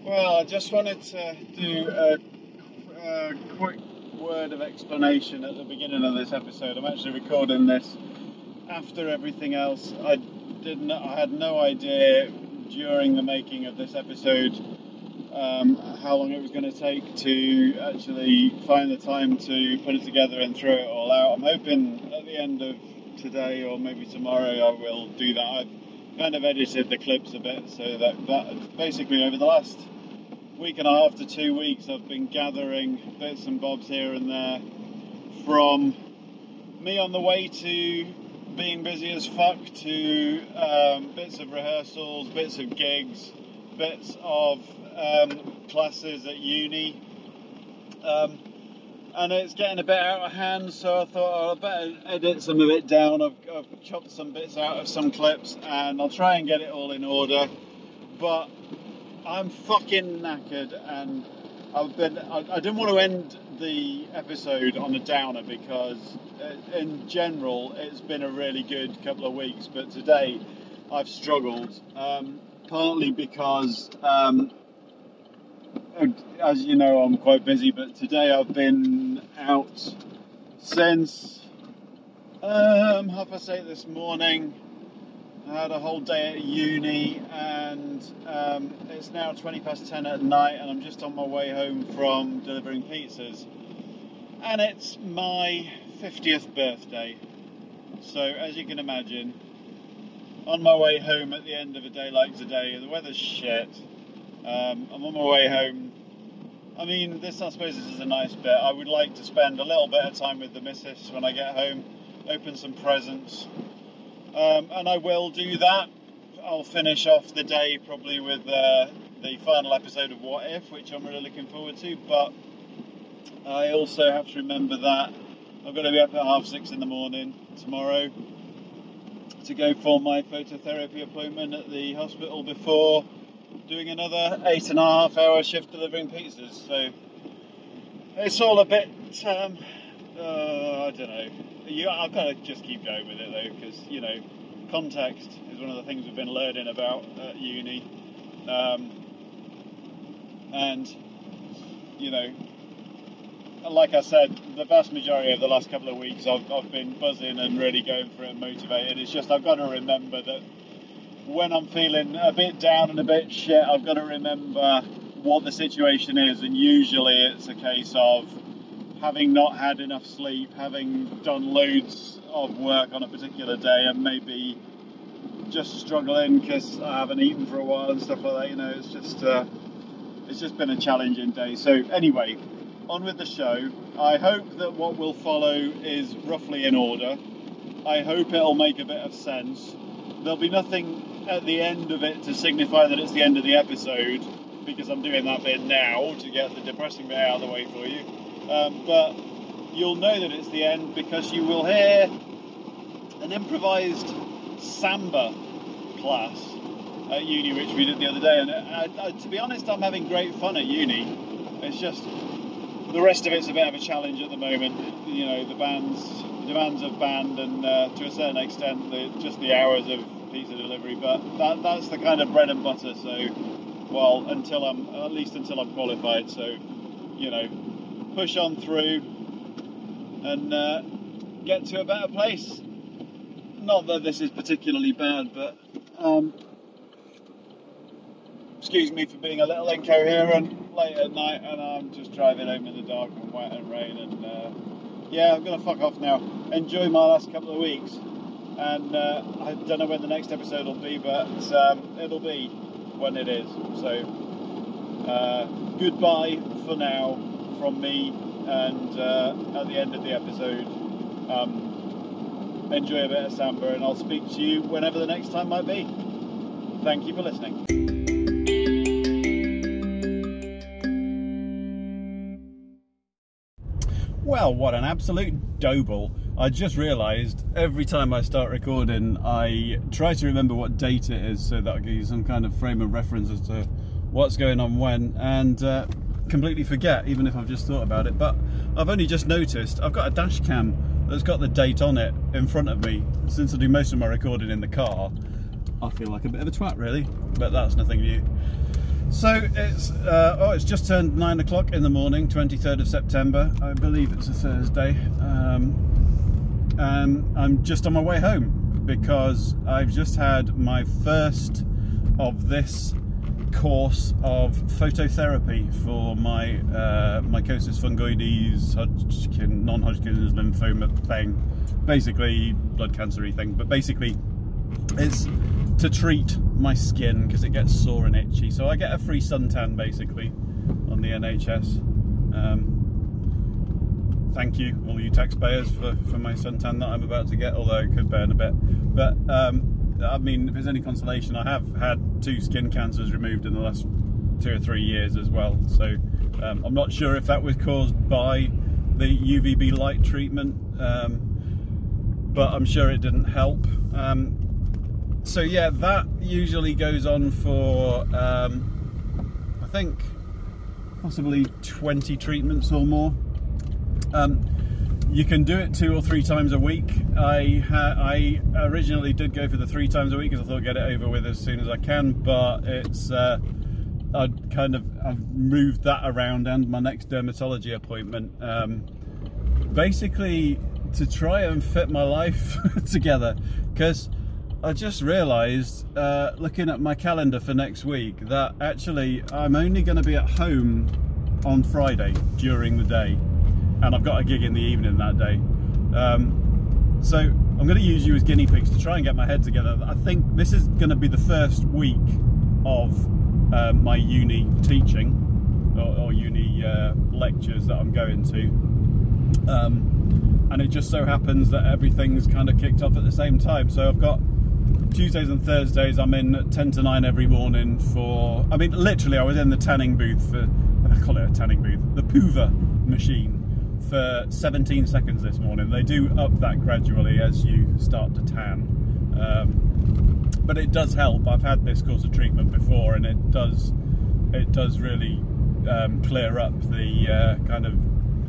Well, I just wanted to do a quick word of explanation at the beginning of this episode. I'm actually recording this after everything else. I had no idea during the making of this episode how long it was going to take to actually find the time to put it together and throw it all out. I'm hoping at the end of today or maybe tomorrow I will do that. I've kind of edited the clips a bit so that basically over the last week and a half to 2 weeks I've been gathering bits and bobs here and there from me on the way to being busy as fuck to bits of rehearsals, bits of gigs, bits of classes at uni, and it's getting a bit out of hand, so I thought I better edit some of it down. I've chopped some bits out of some clips and I'll try and get it all in order, but I'm fucking knackered and I didn't want to end the episode on a downer because in general it's been a really good couple of weeks, but today I've struggled, partly because as you know I'm quite busy, but today I've been out since 8:30 this morning. I had a whole day at uni and it's now 10:20 at night and I'm just on my way home from delivering pizzas, and it's my 50th birthday, so as you can imagine, on my way home at the end of a day like today, the weather's shit, I'm on my way home. I mean, I suppose this is a nice bit. I would like to spend a little bit of time with the missus when I get home, open some presents, and I will do that. I'll finish off the day probably with the final episode of What If, which I'm really looking forward to, but I also have to remember that I've got to be up at 6:30 in the morning tomorrow to go for my phototherapy appointment at the hospital before doing another 8.5 hour shift delivering pizzas. So it's all a bit, I don't know. I've got to just keep going with it though, because, you know, context is one of the things we've been learning about at uni. And, you know, like I said, the vast majority of the last couple of weeks I've been buzzing and really going for it and motivated. It's just I've got to remember that when I'm feeling a bit down and a bit shit, I've got to remember what the situation is, and usually it's a case of having not had enough sleep, having done loads of work on a particular day and maybe just struggling because I haven't eaten for a while and stuff like that. You know, it's just been a challenging day. So anyway, on with the show. I hope that what will follow is roughly in order. I hope it'll make a bit of sense. There'll be nothing at the end of it to signify that it's the end of the episode, because I'm doing that bit now to get the depressing bit out of the way for you. But you'll know that it's the end because you will hear an improvised samba class at uni, which we did the other day. And to be honest, I'm having great fun at uni. It's just the rest of it's a bit of a challenge at the moment. You know, the demands of band and to a certain extent just the hours of pizza delivery. But that's the kind of bread and butter. So, well, until I'm qualified. So, you know, push on through and get to a better place. Not that this is particularly bad, but excuse me for being a little incoherent late at night, and I'm just driving home in the dark and wet and rain, and yeah, I'm gonna fuck off now. Enjoy my last couple of weeks, and I don't know when the next episode will be, but it'll be when it is. So goodbye for now from me, and at the end of the episode, enjoy a bit of samba, and I'll speak to you whenever the next time might be. Thank you for listening. Well, what an absolute doughball. I just realised every time I start recording I try to remember what date it is so that I give you some kind of frame of reference as to what's going on when, and completely forget, even if I've just thought about it. But I've only just noticed I've got a dash cam that's got the date on it in front of me. Since I do most of my recording in the car, I feel like a bit of a twat really, but that's nothing new. So it's just turned 9 o'clock in the morning, 23rd of September. I believe it's a Thursday. And I'm just on my way home because I've just had my first of this course of phototherapy for my mycosis fungoides, non-Hodgkin's lymphoma thing, basically blood cancer-y thing, but basically it's to treat my skin because it gets sore and itchy. So I get a free suntan basically on the NHS. Thank you, all you taxpayers, for my suntan that I'm about to get, although it could burn a bit. But I mean, if there's any consolation, I have had 2 skin cancers removed in the last 2 or 3 years as well. So I'm not sure if that was caused by the UVB light treatment, but I'm sure it didn't help. So yeah, that usually goes on for I think possibly 20 treatments or more. You can do it 2 or 3 times a week. I originally did go for the 3 times a week because I thought I'd get it over with as soon as I can, but it's I've moved that around, and my next dermatology appointment, basically to try and fit my life together, because I just realised, looking at my calendar for next week, that actually I'm only going to be at home on Friday during the day, and I've got a gig in the evening that day. So I'm going to use you as guinea pigs to try and get my head together. I think this is going to be the first week of my uni teaching, or uni lectures that I'm going to. And it just so happens that everything's kind of kicked off at the same time. So I've got Tuesdays and Thursdays, I'm in at 10 to 9 every morning for, I mean, literally I was in the tanning booth for, I call it a tanning booth, the Poover machine, for 17 seconds this morning. They do up that gradually as you start to tan. But it does help. I've had this course of treatment before, and it does really clear up the kind of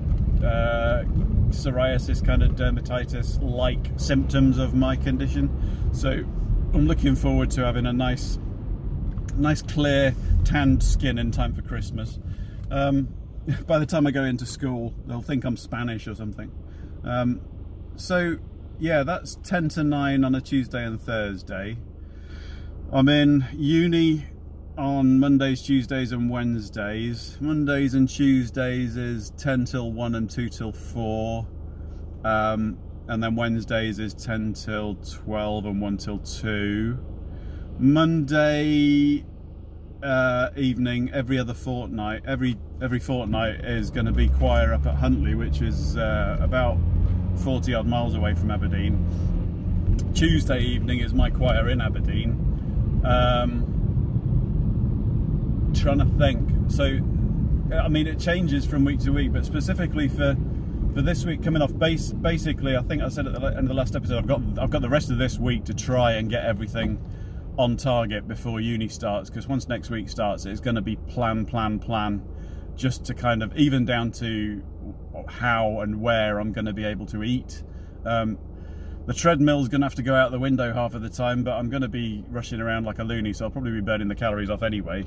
psoriasis, kind of dermatitis-like symptoms of my condition. So I'm looking forward to having a nice clear tanned skin in time for Christmas. By the time I go into school, they'll think I'm Spanish or something. So yeah, that's 10 to 9 on a Tuesday and Thursday. I'm in uni on Mondays, Tuesdays and Wednesdays. Mondays and Tuesdays is 10 till 1 and 2 till 4. And then Wednesdays is 10 till 12 and 1 till 2. Monday evening, every other fortnight, every fortnight is going to be choir up at Huntly, which is about 40 odd miles away from Aberdeen. Tuesday evening is my choir in Aberdeen. Trying to think. So I mean, it changes from week to week, but specifically for this week coming off, basically I think I said at the end of the last episode, I've got the rest of this week to try and get everything on target before uni starts, because once next week starts, it's going to be plan, just to kind of even down to how and where I'm going to be able to eat. The treadmill's going to have to go out the window half of the time, but I'm going to be rushing around like a loony, so I'll probably be burning the calories off anyway.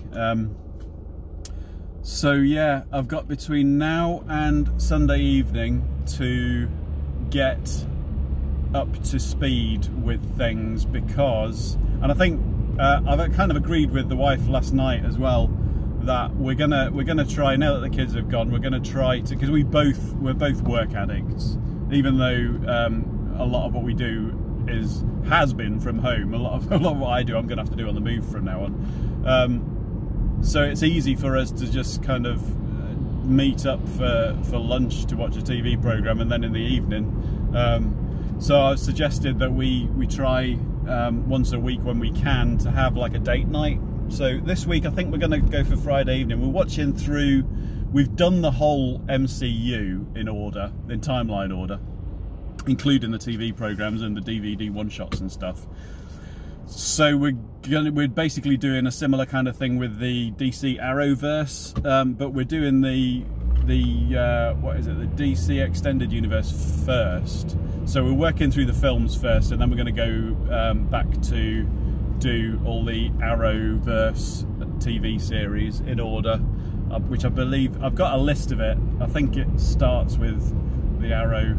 So yeah, I've got between now and Sunday evening to get up to speed with things, because, and I think I've kind of agreed with the wife last night as well, that we're gonna try, now that the kids have gone, we're gonna try to, because we're both work addicts, even though a lot of what we do has been from home. A lot of what I do, I'm gonna have to do on the move from now on. So it's easy for us to just kind of meet up for lunch to watch a TV program, and then in the evening. So I've suggested that we try once a week when we can to have like a date night. So this week I think we're going to go for Friday evening. We're watching through, we've done the whole MCU in order, in timeline order, including the TV programs and the DVD one-shots and stuff. So we're basically doing a similar kind of thing with the DC Arrowverse, but we're doing the what is it, the DC Extended Universe first. So we're working through the films first, and then we're going to go back to do all the Arrowverse TV series in order, which I believe I've got a list of it. I think it starts with the Arrow,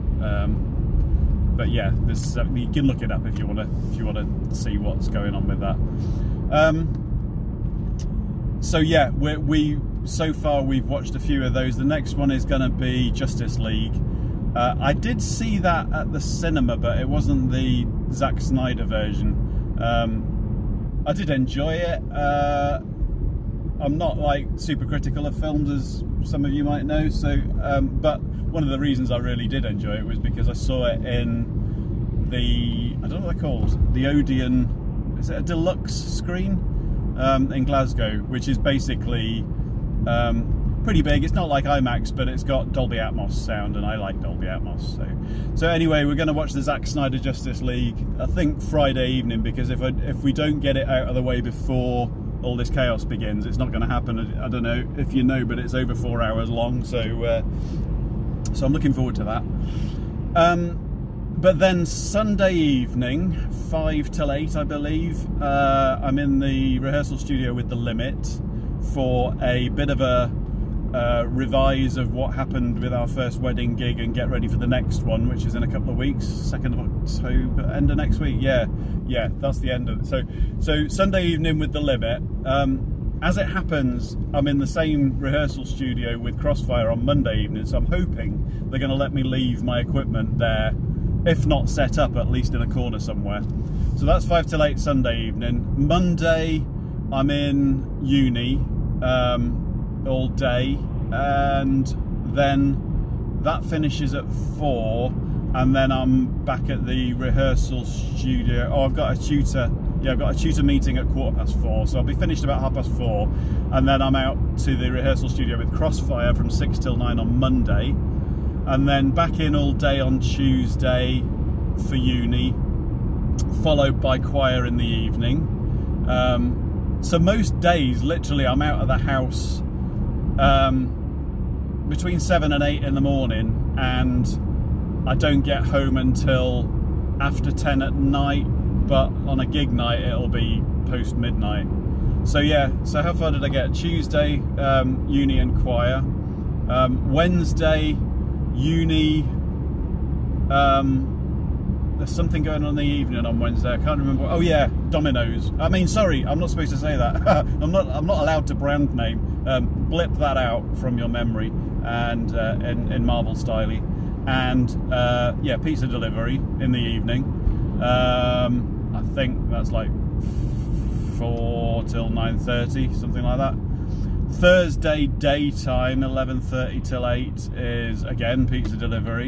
but yeah, this you can look it up if you want to see what's going on with that. So yeah, so far we've watched a few of those. The next one is going to be Justice League. I did see that at the cinema, but it wasn't the Zack Snyder version. I did enjoy it. I'm not like super critical of films, as some of you might know. So, but one of the reasons I really did enjoy it was because I saw it in the, I don't know what they're called, the Odeon. Is it a deluxe screen in Glasgow, which is basically pretty big. It's not like IMAX, but it's got Dolby Atmos sound, and I like Dolby Atmos. So anyway, we're going to watch the Zack Snyder Justice League, I think Friday evening, because if we don't get it out of the way before all this chaos begins, it's not going to happen. I don't know if you know, but it's over 4 hours long, so I'm looking forward to that. But then Sunday evening, 5 till 8, I believe, I'm in the rehearsal studio with The Limit for a bit of a revise of what happened with our first wedding gig and get ready for the next one, which is in a couple of weeks, 2nd of October, end of next week. Yeah, that's the end of it. So Sunday evening with The Limit. As it happens, I'm in the same rehearsal studio with Crossfire on Monday evening, so I'm hoping they're going to let me leave my equipment there, if not set up, at least in a corner somewhere. So that's 5 till 8 Sunday evening. Monday, I'm in uni all day, and then that finishes at 4, and then I'm back at the rehearsal studio. Oh, I've got a tutor. Yeah, I've got a tutor meeting at 4:15, so I'll be finished about 4:30, and then I'm out to the rehearsal studio with Crossfire from 6 till 9 on Monday, and then back in all day on Tuesday for uni, followed by choir in the evening. So most days, literally, I'm out of the house between 7 and 8 in the morning, and I don't get home until after 10 at night, but on a gig night it'll be post midnight. So yeah, so how far did I get? Tuesday, uni and choir. Wednesday, uni. There's something going on in the evening on Wednesday. I can't remember. Oh yeah, Domino's. I mean, sorry, I'm not supposed to say that. I'm not allowed to brand name. Blip that out from your memory, and in Marvel style. And yeah, pizza delivery in the evening. I think that's like 4 till 9:30, something like that. Thursday daytime, 11:30 till 8 is again pizza delivery.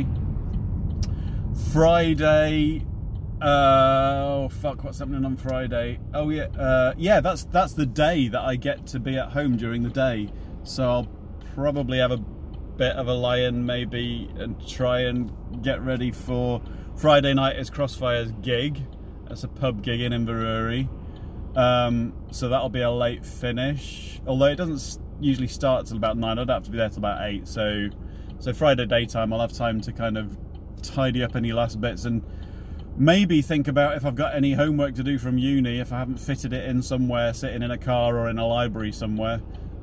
Friday, oh fuck, what's happening on Friday? Oh yeah, yeah, that's the day that I get to be at home during the day. So I'll probably have a bit of a lie-in maybe and try and get ready for Friday night is Crossfire's gig. That's a pub gig in Inverurie. So that'll be a late finish. Although it doesn't usually start till about 9, I'd have to be there till about 8. So Friday daytime, I'll have time to kind of tidy up any last bits and maybe think about if I've got any homework to do from uni, if I haven't fitted it in somewhere, sitting in a car or in a library somewhere.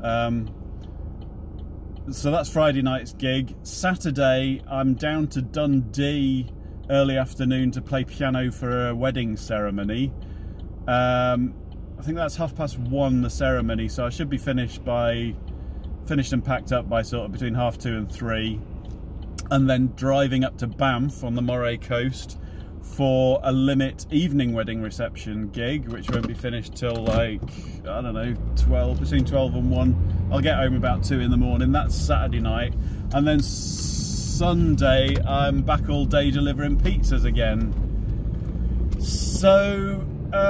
So that's Friday night's gig. Saturday, I'm down to Dundee early afternoon to play piano for a wedding ceremony. I think that's 1:30 the ceremony, so I should be finished and packed up by sort of between 2:30 and 3, and then driving up to Banff on the Moray coast for a Limit evening wedding reception gig, which won't be finished till like, I don't know, between 12 and 1. I'll get home about 2 in the morning. That's Saturday night. And then Sunday, I'm back all day delivering pizzas again. So,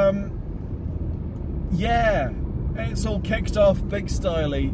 yeah, it's all kicked off big styley.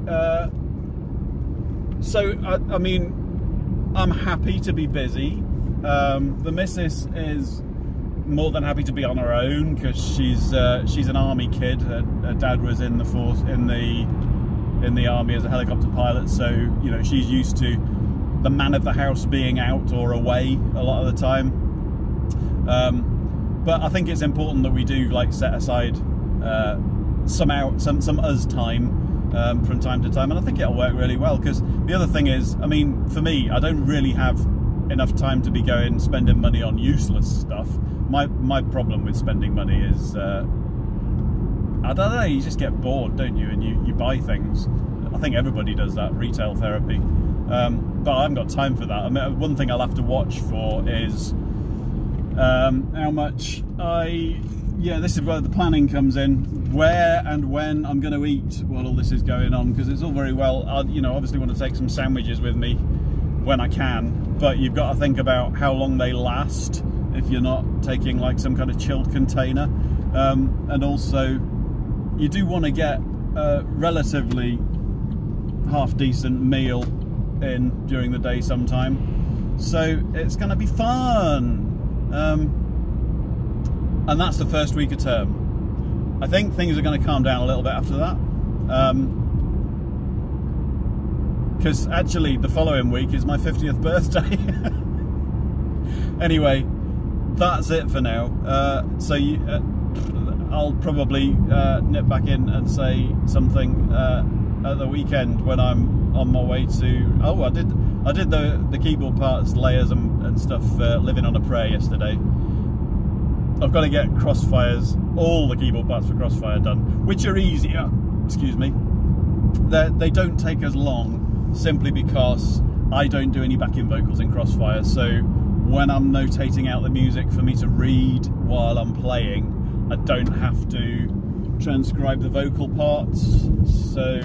So, I mean, I'm happy to be busy. The missus is more than happy to be on her own because she's an army kid. Her dad was in the force in the army as a helicopter pilot, so you know she's used to the man of the house being out or away a lot of the time. But I think it's important that we do like set aside some us time from time to time, and I think it'll work really well. Because the other thing is, I mean, for me, I don't really have enough time to be spending money on useless stuff. My problem with spending money is I don't know, you just get bored, don't you, and you buy things. I think everybody does that, retail therapy, but I haven't got time for that. I mean, one thing I'll have to watch for is how much this is where the planning comes in, where and when I'm going to eat while all this is going on, because it's all very well, I obviously want to take some sandwiches with me when I can, but you've got to think about how long they last if you're not taking like some kind of chilled container, and also you do want to get a relatively half decent meal in during the day sometime, so it's going to be fun. And that's the first week of term. I think things are going to calm down a little bit after that, because actually the following week is my 50th birthday. Anyway, that's it for now. So I'll probably nip back in and say something at the weekend when I'm on my way to. Oh, I did the keyboard parts, layers and stuff, living on a prayer yesterday. I've got to get Crossfire's, all the keyboard parts for Crossfire done, which are easier, excuse me. They don't take as long, simply because I don't do any backing vocals in Crossfire, so when I'm notating out the music for me to read while I'm playing, I don't have to transcribe the vocal parts, so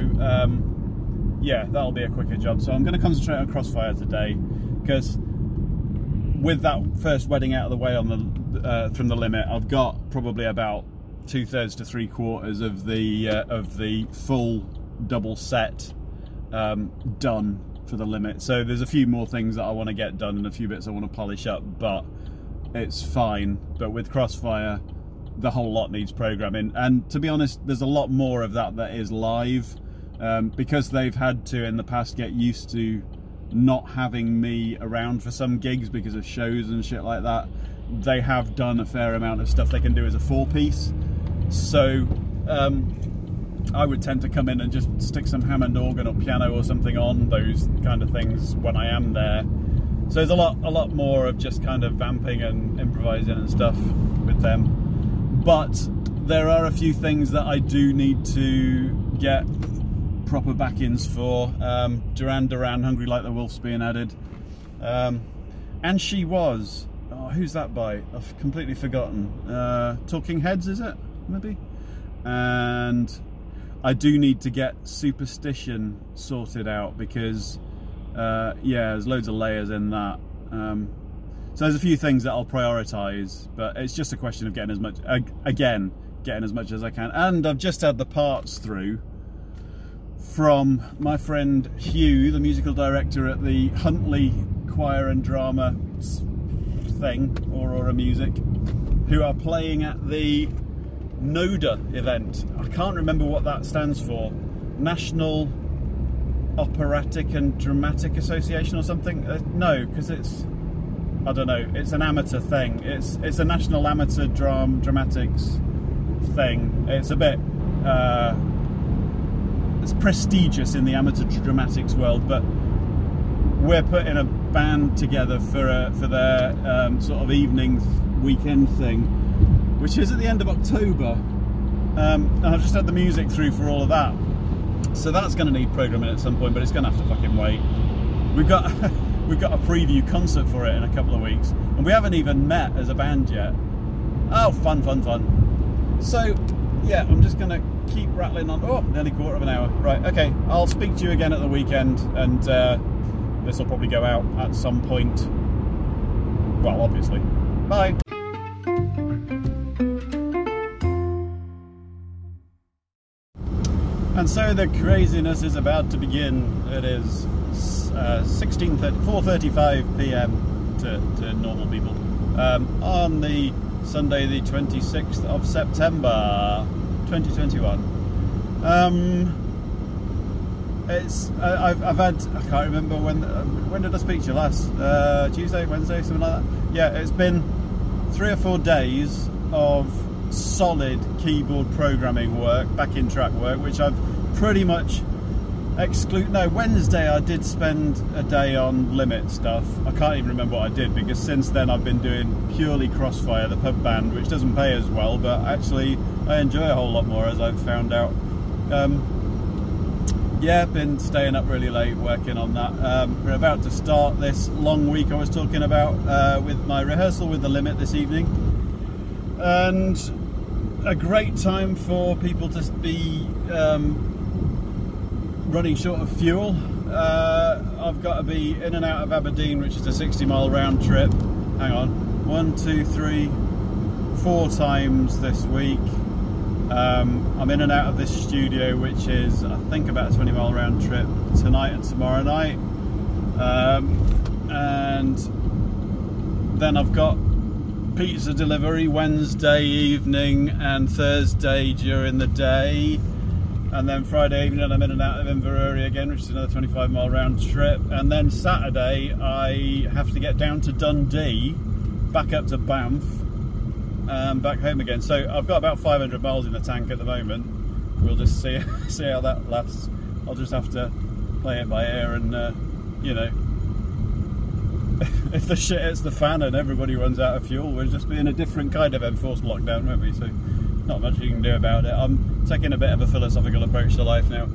yeah, that'll be a quicker job. So I'm going to concentrate on Crossfire today, because with that first wedding out of the way on the from the limit, I've got probably about 2/3 to 3/4 of the full double set done for the limit. So there's a few more things that I want to get done and a few bits I want to polish up, but it's fine. But with Crossfire, the whole lot needs programming, and to be honest, there's a lot more of that is live, because they've had to in the past get used to not having me around for some gigs because of shows and shit like that. They have done a fair amount of stuff they can do as a 4-piece, so I would tend to come in and just stick some Hammond organ or piano or something on those kind of things when I am there. So there's a lot more of just kind of vamping and improvising and stuff with them. But there are a few things that I do need to get proper backings for. Duran Duran, Hungry Like the Wolf's being added. And She Was. Oh, who's that by? I've completely forgotten. Talking Heads, is it? Maybe? And I do need to get Superstition sorted out, because yeah, there's loads of layers in that. So there's a few things that I'll prioritise, but it's just a question of getting as much, again, getting as much as I can. And I've just had the parts through from my friend Hugh, the musical director at the Huntley Choir and Drama thing, Aurora Music, who are playing at the NODA event. I can't remember what that stands for. National Operatic and Dramatic Association or something? No, because it's, I don't know, it's an amateur thing. It's a National Amateur Dramatics thing. It's a bit, it's prestigious in the amateur dramatics world, but we're putting a band together for their sort of evening weekend thing, which is at the end of October, and I've just had the music through for all of that, so that's going to need programming at some point, but it's going to have to fucking wait. We've got a preview concert for it in a couple of weeks, and we haven't even met as a band yet. Oh, fun. So yeah, I'm just going to keep rattling on. Oh, nearly quarter of an hour. Right, okay, I'll speak to you again at the weekend, and this will probably go out at some point. Well, obviously. Bye. And so the craziness is about to begin. It is 4:35 p.m. to normal people on the Sunday, the 26th of September, 2021. I've had, I can't remember when did I speak to you last? Tuesday, Wednesday, something like that. Yeah, it's been 3 or 4 days of solid keyboard programming work, backing track work, which I've pretty much Wednesday I did spend a day on Limit stuff. I can't even remember what I did, because since then I've been doing purely Crossfire, the pub band, which doesn't pay as well, but actually I enjoy a whole lot more, as I've found out. Yeah, been staying up really late working on that. We're about to start this long week I was talking about with my rehearsal with the Limit this evening, and a great time for people to be running short of fuel. I've got to be in and out of Aberdeen, which is a 60-mile round trip. Hang on, 1, 2, 3, 4 times this week. I'm in and out of this studio, which is I think about a 20-mile round trip tonight and tomorrow night, and then I've got pizza delivery Wednesday evening and Thursday during the day, and then Friday evening I'm in and out of Inverurie again, which is another 25-mile round trip, and then Saturday I have to get down to Dundee, back up to Banff, back home again. So I've got about 500 miles in the tank at the moment. We'll just see how that lasts. I'll just have to play it by ear, and you know, if the shit hits the fan and everybody runs out of fuel, we'll just be in a different kind of enforced lockdown, won't we? So not much you can do about it. I'm taking a bit of a philosophical approach to life now.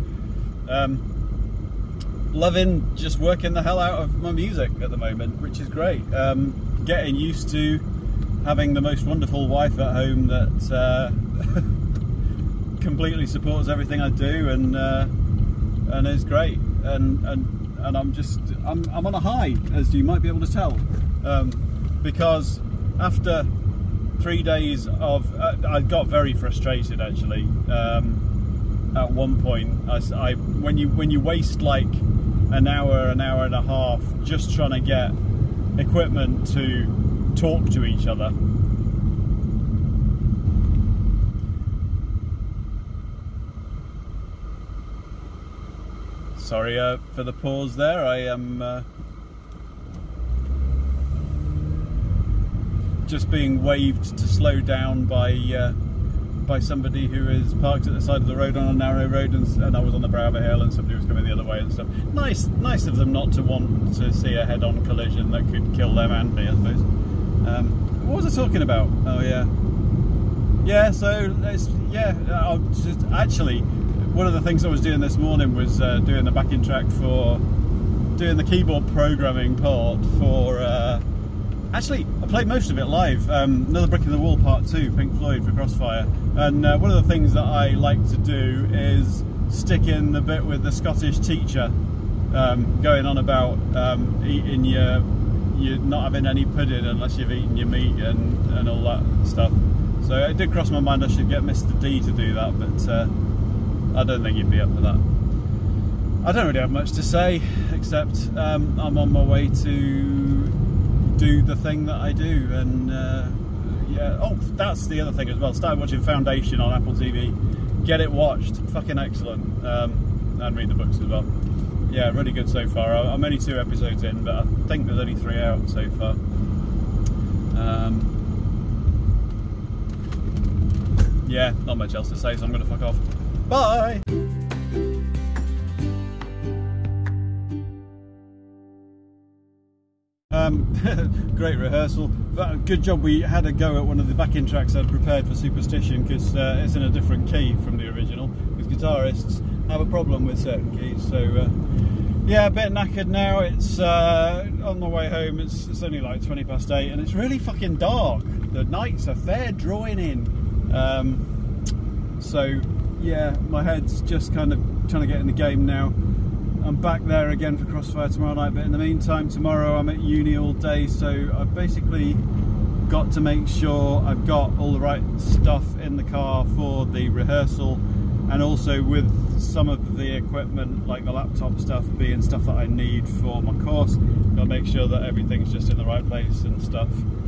Loving just working the hell out of my music at the moment, which is great. Getting used to having the most wonderful wife at home that completely supports everything I do, and is great, and I'm on a high, as you might be able to tell, because after 3 days of I got very frustrated actually. At one point, when you waste like an hour and a half just trying to get equipment to talk to each other. Sorry for the pause there. I am just being waved to slow down by somebody who is parked at the side of the road on a narrow road, and I was on the brow of a hill and somebody was coming the other way and stuff. Nice of them not to want to see a head-on collision that could kill them and me, I suppose. What was I talking about? Oh yeah, so I'll just actually, one of the things I was doing this morning was doing the backing track for doing the keyboard programming part for actually I played most of it live. Another Brick in the Wall Part 2, Pink Floyd, for Crossfire, and one of the things that I like to do is stick in the bit with the Scottish teacher going on about eating you're not having any pudding unless you've eaten your meat and all that stuff. So it did cross my mind I should get Mr. D to do that, but I don't think he'd be up for that. I don't really have much to say, except I'm on my way to do the thing that I do, and yeah. Oh, that's the other thing as well. Started watching Foundation on Apple TV. Get it watched, fucking excellent, and read the books as well. Yeah, really good so far. I'm only 2 episodes in, but I think there's only 3 out so far. Yeah, not much else to say, so I'm going to fuck off. Bye! Great rehearsal. Good job we had a go at one of the backing tracks I'd prepared for Superstition, because it's in a different key from the original, because guitarists have a problem with certain keys. So yeah, a bit knackered now. It's on the way home. It's only like 20 past 8 and it's really fucking dark. The nights are fair drawing in. So yeah, my head's just kind of trying to get in the game now. I'm back there again for Crossfire tomorrow night, but in the meantime tomorrow I'm at uni all day, so I've basically got to make sure I've got all the right stuff in the car for the rehearsal, and also with some of the equipment, like the laptop stuff being stuff that I need for my course, got to make sure that everything's just in the right place and stuff.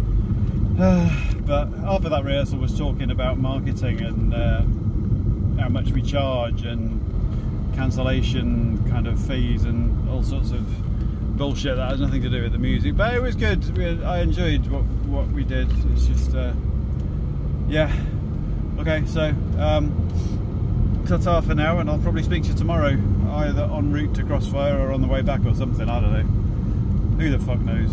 But half of that rehearsal was talking about marketing and how much we charge and cancellation kind of fees and all sorts of bullshit that has nothing to do with the music, but it was good. I enjoyed what we did. It's just yeah, Okay, so ta-ta for now, and I'll probably speak to you tomorrow, either en route to Crossfire or on the way back or something. I don't know. Who the fuck knows?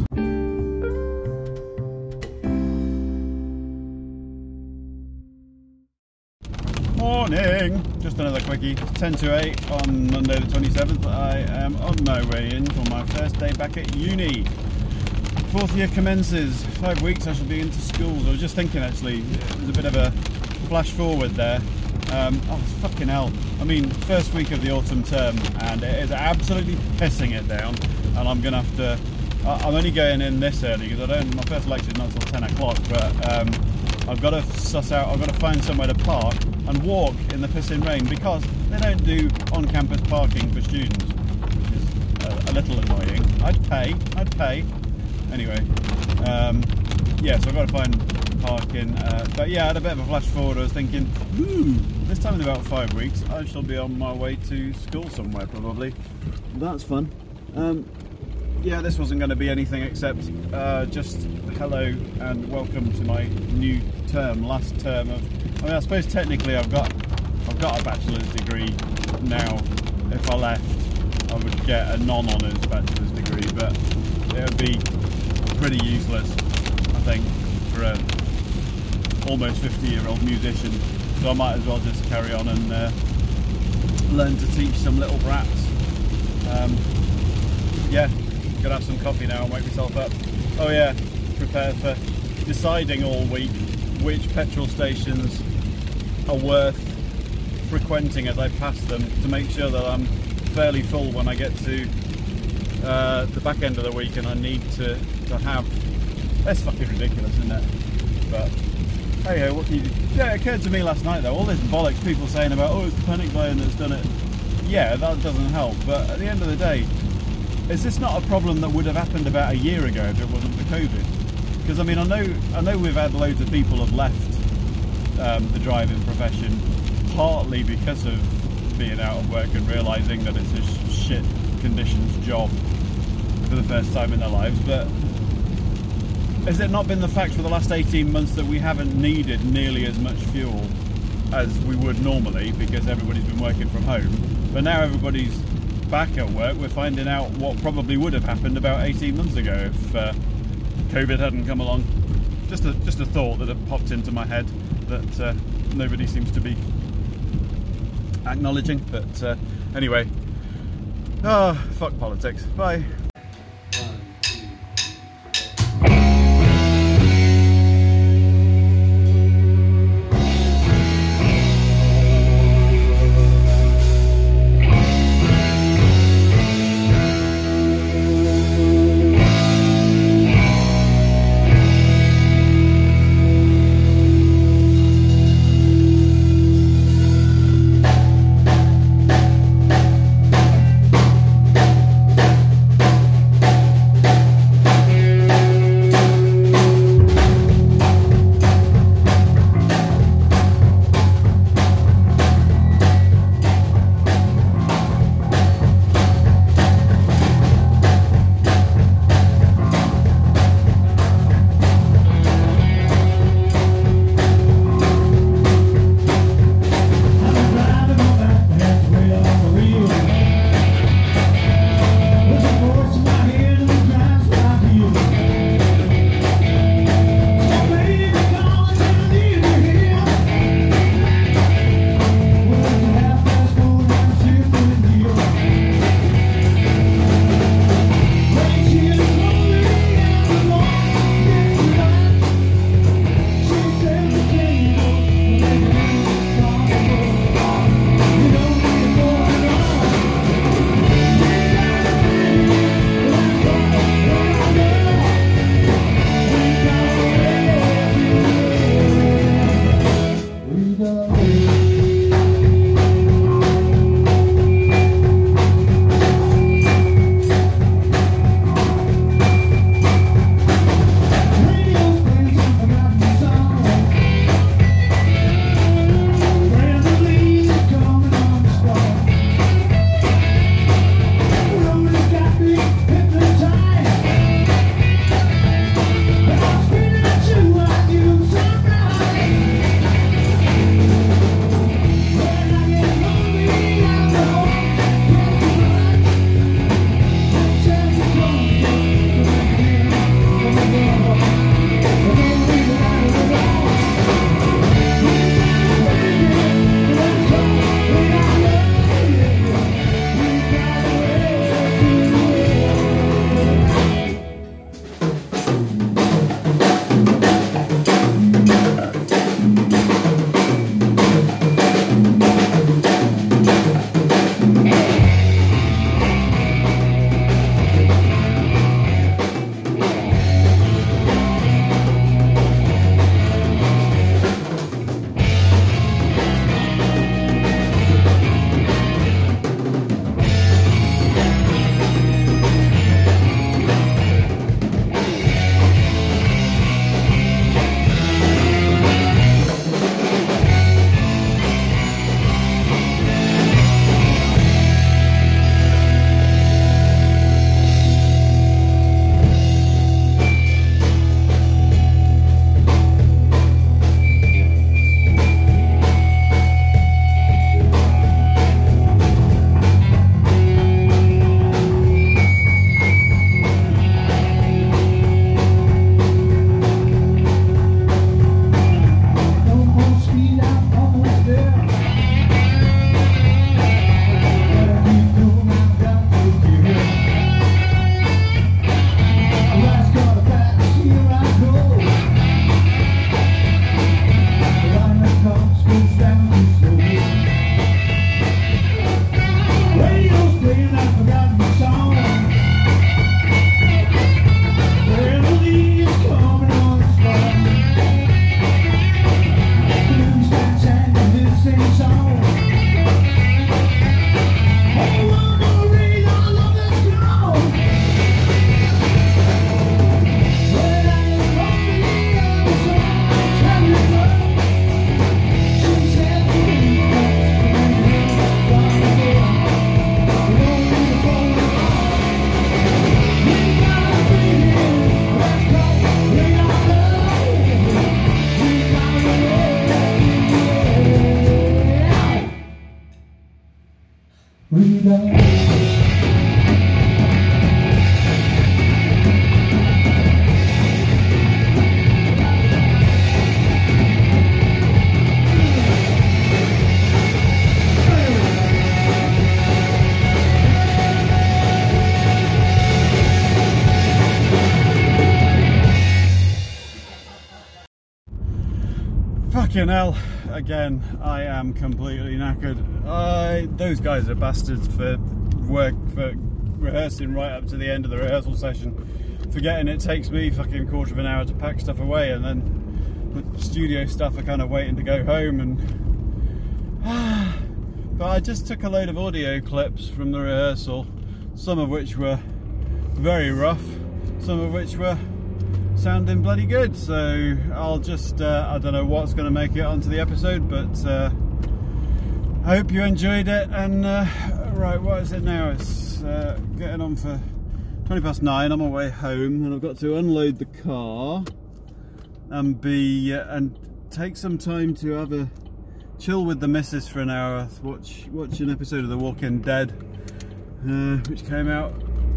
Morning! Just another quickie. 10 to 8 on Monday the 27th. I am on my way in for my first day back at uni. Fourth year commences. 5 weeks I shall be into schools. I was just thinking actually, there's a bit of a flash forward there. Oh fucking hell. I mean, first week of the autumn term and it is absolutely pissing it down, and I'm going to have to... I'm only going in this early because my first lecture is not until 10 o'clock, but I've got to suss out, I've got to find somewhere to park and walk in the pissing rain, because they don't do on-campus parking for students, which is a little annoying. I'd pay. Anyway, yeah, so I've got to find parking. But yeah, I had a bit of a flash forward. I was thinking, ooh, this time in about 5 weeks, I shall be on my way to school somewhere probably. That's fun. Yeah, this wasn't going to be anything except just hello and welcome to my new term, last term of... I mean, I suppose technically I've got a bachelor's degree now. If I left, I would get a non-honours bachelor's degree, but it would be pretty useless, I think, for a almost 50-year-old musician. So I might as well just carry on and learn to teach some little brats. Yeah, gonna have some coffee now and wake myself up. Oh yeah, prepare for deciding all week which petrol stations are worth frequenting as I pass them, to make sure that I'm fairly full when I get to the back end of the week and I need to have... That's fucking ridiculous, isn't it? But hey ho, what can you do? Yeah, it occurred to me last night though, all this bollocks people saying about, oh, it's the panic buying that's done it. Yeah, that doesn't help, but at the end of the day, is this not a problem that would have happened about a year ago if it wasn't for COVID? Because I mean, I know we've had loads of people have left the driving profession partly because of being out of work and realising that it's a shit conditions job for the first time in their lives, but has it not been the fact for the last 18 months that we haven't needed nearly as much fuel as we would normally because everybody's been working from home? But now everybody's back at work, we're finding out what probably would have happened about 18 months ago if COVID hadn't come along. Just a thought that had popped into my head that nobody seems to be acknowledging, but anyway, fuck politics, bye. Fucking hell, again, I am completely knackered. Those guys are bastards for rehearsing right up to the end of the rehearsal session, forgetting it takes me fucking quarter of an hour to pack stuff away, and then the studio staff are kind of waiting to go home. And but I just took a load of audio clips from the rehearsal, some of which were very rough, some of which were sounding bloody good, so I'll just I don't know what's going to make it onto the episode, but I hope you enjoyed it. And right, what is it now? It's getting on for 9:20 on my way home, and I've got to unload the car and take some time to have a chill with the missus for an hour, watch an episode of The Walking Dead, which came out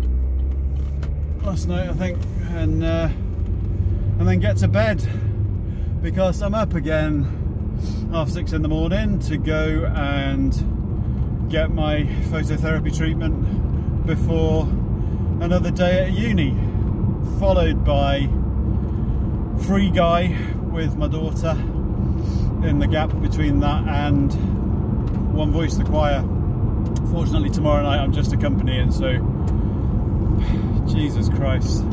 last night, I think, and then get to bed, because I'm up again 6:30 in the morning to go and get my phototherapy treatment before another day at uni, followed by Free Guy with my daughter in the gap between that and One Voice the Choir. Fortunately tomorrow night I'm just accompanying, so Jesus Christ.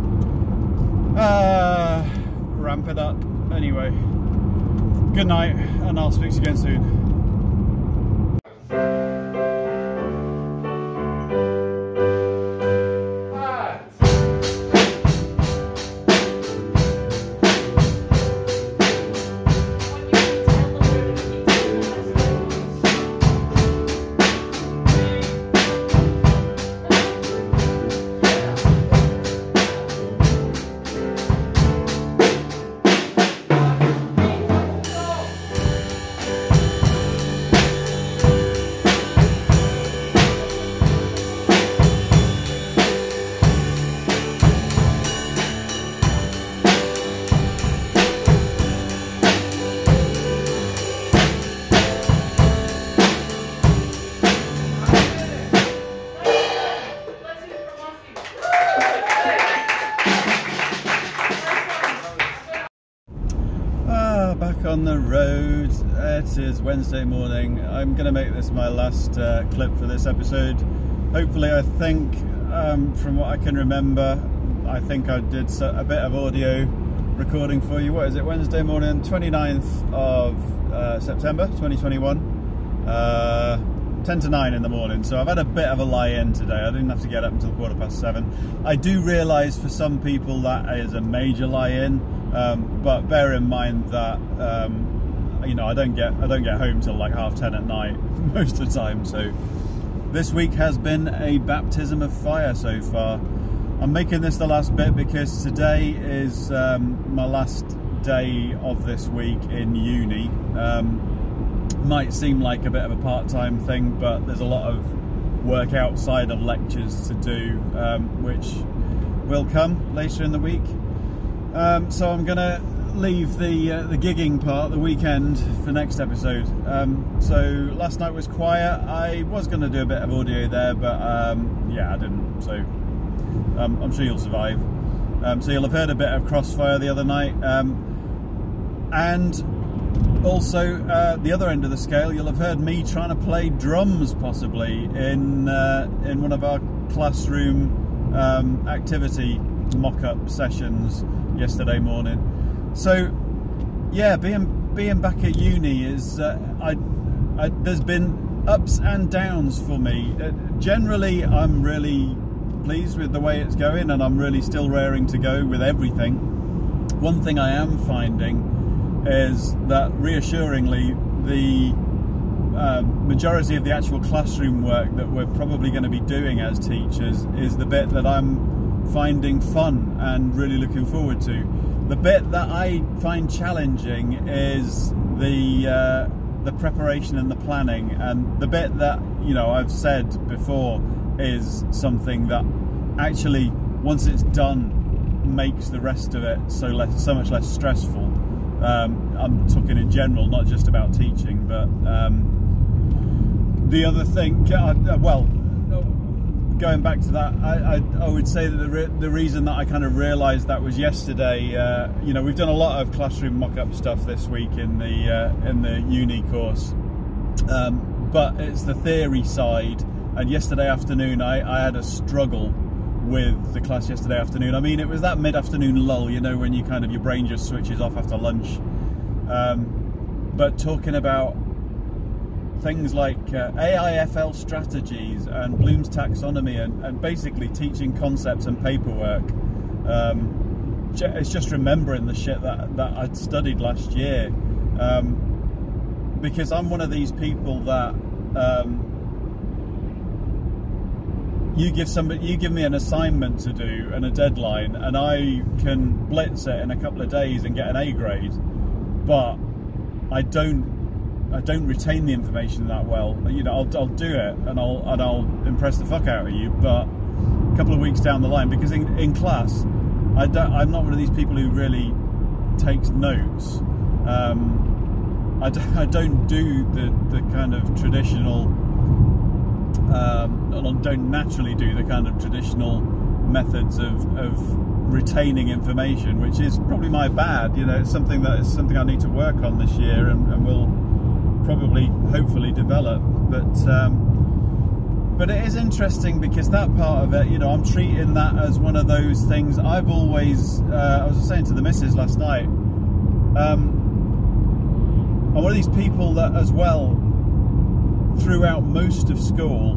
Ramp it up. Anyway, good night, and I'll speak to you again soon. On the road. It is Wednesday morning. I'm going to make this my last clip for this episode. Hopefully, I think from what I can remember, I think I did a bit of audio recording for you. What is it? Wednesday morning, 29th of September 2021, 10 to 9 in the morning. So I've had a bit of a lie-in today. I didn't have to get up until 7:15. I do realise for some people that is a major lie-in. But bear in mind that you know, I don't get home till like 10:30 at night most of the time. So this week has been a baptism of fire so far. I'm making this the last bit because today is my last day of this week in uni. Might seem like a bit of a part-time thing, but there's a lot of work outside of lectures to do, which will come later in the week. So I'm gonna leave the gigging part, the weekend, for next episode. So last night was quiet. I was gonna do a bit of audio there, but yeah, I didn't. So I'm sure you'll survive. So you'll have heard a bit of Crossfire the other night, and also the other end of the scale, you'll have heard me trying to play drums possibly in one of our classroom activity mock-up sessions yesterday morning. So yeah, being back at uni is there's been ups and downs for me. Generally I'm really pleased with the way it's going, and I'm really still raring to go with everything. One thing I am finding is that reassuringly the majority of the actual classroom work that we're probably going to be doing as teachers is the bit that I'm finding fun and really looking forward to. The bit that I find challenging is the the preparation and the planning, and the bit that, you know, I've said before is something that actually, once it's done, makes the rest of it so much less stressful. I'm talking in general, not just about teaching, but the other thing, well, going back to that, I would say that the reason that I kind of realised that was yesterday. You know, we've done a lot of classroom mock-up stuff this week in the uni course, but it's the theory side. And yesterday afternoon, I had a struggle with the class yesterday afternoon. I mean, it was that mid-afternoon lull, you know, when you kind of, your brain just switches off after lunch. But talking about things like AIFL strategies and Bloom's taxonomy, and basically teaching concepts and paperwork. It's just remembering the shit that I'd studied last year, because I'm one of these people that you give me an assignment to do and a deadline, and I can blitz it in a couple of days and get an A grade, but I don't retain the information that well. You know, I'll do it and I'll impress the fuck out of you, but a couple of weeks down the line, because in class I'm not one of these people who really takes notes. I don't do the kind of traditional. Don't naturally do the kind of traditional methods of retaining information, which is probably my bad. You know, it's something I need to work on this year, and will probably, hopefully, develop. But it is interesting, because that part of it, you know, I'm treating that as one of those things. I've always, I was saying to the missus last night, I'm one of these people that, as well, throughout most of school,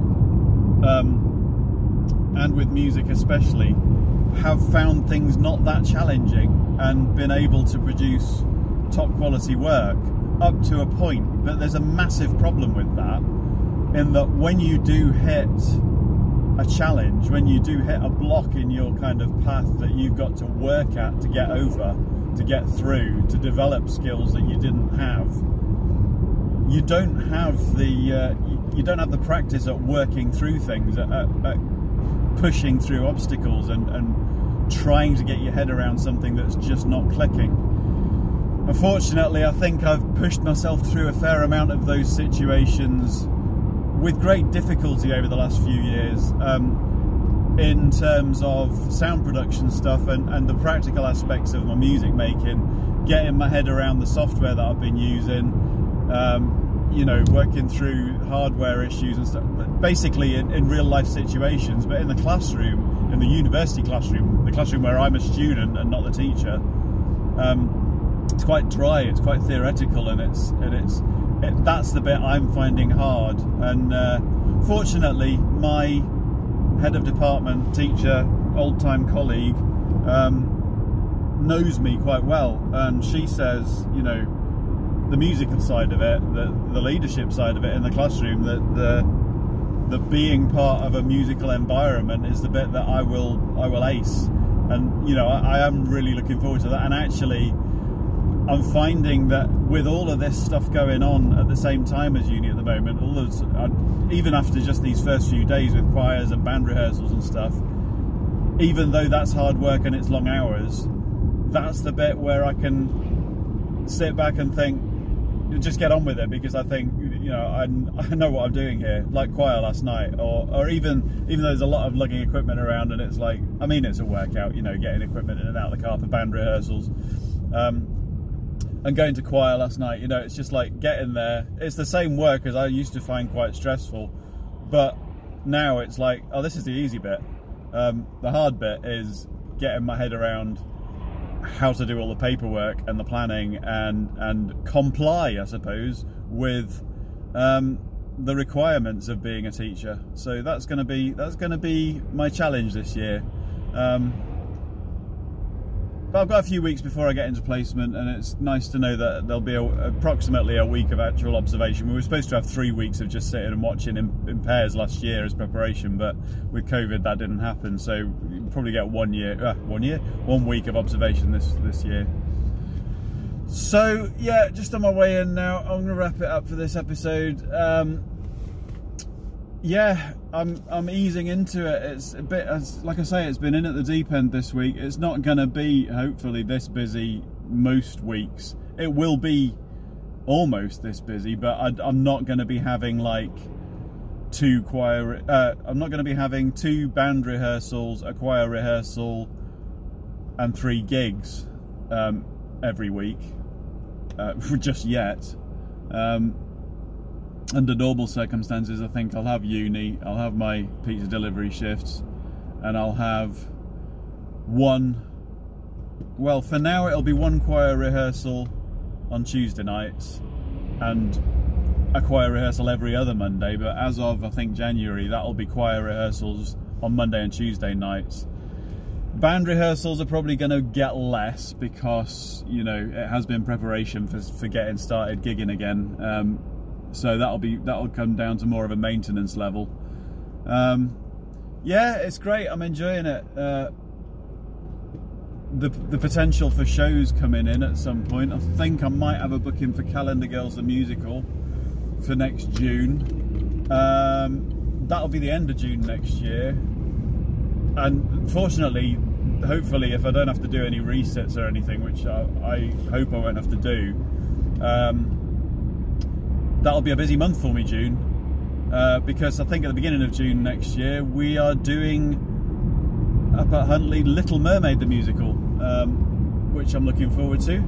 and with music especially, have found things not that challenging and been able to produce top quality work up to a point. But there's a massive problem with that, in that when you do hit a challenge, when you do hit a block in your kind of path that you've got to work at, to get over, to get through, to develop skills that you didn't have, you don't have the practice at working through things, at pushing through obstacles and trying to get your head around something that's just not clicking. Unfortunately, I think I've pushed myself through a fair amount of those situations with great difficulty over the last few years, in terms of sound production stuff and the practical aspects of my music making, getting my head around the software that I've been using, you know, working through hardware issues and stuff, but basically in real life situations. But in the classroom, in the university classroom, the classroom where I'm a student and not the teacher, it's quite dry, it's quite theoretical, and that's the bit I'm finding hard. And fortunately, my head of department, teacher, old-time colleague, knows me quite well, and she says, you know, the musical side of it, the leadership side of it in the classroom, that the being part of a musical environment is the bit that I will ace. And you know, I am really looking forward to that. And actually, I'm finding that with all of this stuff going on at the same time as uni at the moment, all those, even after just these first few days with choirs and band rehearsals and stuff, even though that's hard work and it's long hours, that's the bit where I can sit back and think, just get on with it, because I think, you know, I know what I'm doing here. Like choir last night, or even though there's a lot of lugging equipment around, and it's like, I mean, it's a workout, you know, getting equipment in and out of the car for band rehearsals, and going to choir last night, you know, it's just like getting there. It's the same work as I used to find quite stressful, but now it's like, oh, this is the easy bit. The hard bit is getting my head around how to do all the paperwork and the planning and comply, I suppose, with the requirements of being a teacher. So that's going to be my challenge this year. But I've got a few weeks before I get into placement, and it's nice to know that there'll be approximately a week of actual observation. We were supposed to have 3 weeks of just sitting and watching in pairs last year as preparation, but with COVID that didn't happen. So you'll probably get 1 week of observation this year. So yeah, just on my way in now. I'm going to wrap it up for this episode. Yeah, I'm easing into it. It's a bit, like I say, it's been in at the deep end this week. It's not going to be hopefully this busy most weeks. It will be almost this busy, but I'm not going to be having like two choir. I'm not going to be having 2 band rehearsals, a choir rehearsal, and 3 gigs every week. Just yet. Under normal circumstances, I think I'll have uni, I'll have my pizza delivery shifts, and I'll have well, for now it'll be 1 choir rehearsal on Tuesday nights and a choir rehearsal every other Monday, but as of I think January, that'll be choir rehearsals on Monday and Tuesday nights. Band rehearsals are probably going to get less because, you know, it has been preparation for getting started gigging again. So that'll come down to more of a maintenance level. Yeah, it's great. I'm enjoying it. The potential for shows coming in at some point. I think I might have a booking for Calendar Girls the musical for next June. That'll be the end of June next year. And fortunately, hopefully, if I don't have to do any resets or anything, which I hope I won't have to do, that'll be a busy month for me, June, because I think at the beginning of June next year we are doing up at Huntley Little Mermaid the musical, which I'm looking forward to.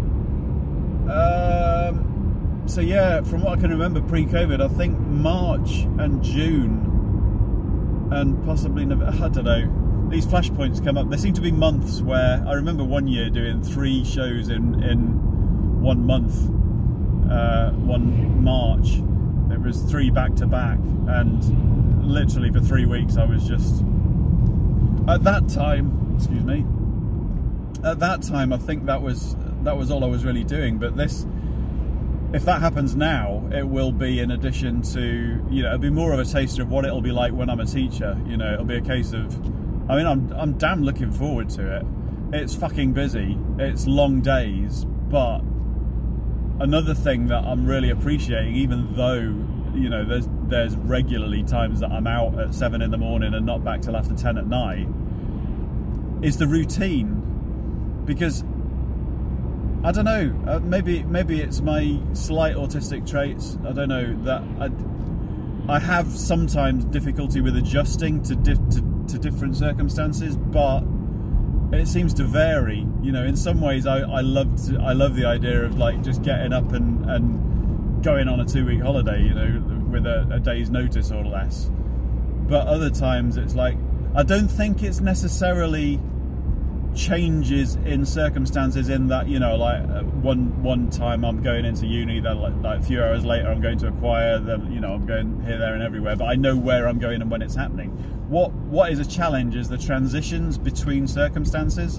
So yeah, from what I can remember pre-COVID, I think March and June and possibly November, I don't know, these flashpoints come up. There seem to be months where I remember one year doing 3 shows in 1 month. One March, it was 3 back to back, and literally for 3 weeks I was just, at that time, excuse me, at that time I think that was all I was really doing. But this, if that happens now, it will be in addition to, you know, it'll be more of a taster of what it'll be like when I'm a teacher. You know, it'll be a case of, I mean, I'm damn looking forward to it. It's fucking busy, it's long days, but another thing that I'm really appreciating, even though, you know, there's regularly times that I'm out at 7 in the morning and not back till after 10 at night, is the routine. Because I don't know, maybe it's my slight autistic traits. I don't know, that I have sometimes difficulty with adjusting to different circumstances, but it seems to vary. You know, in some ways I love the idea of like just getting up and going on a 2-week holiday, you know, with a day's notice or less. But other times it's like, I don't think it's necessarily changes in circumstances, in that, you know, like one time I'm going into uni, then like a few hours later I'm going to a choir, then, you know, I'm going here, there and everywhere, but I know where I'm going and when it's happening. What is a challenge is the transitions between circumstances.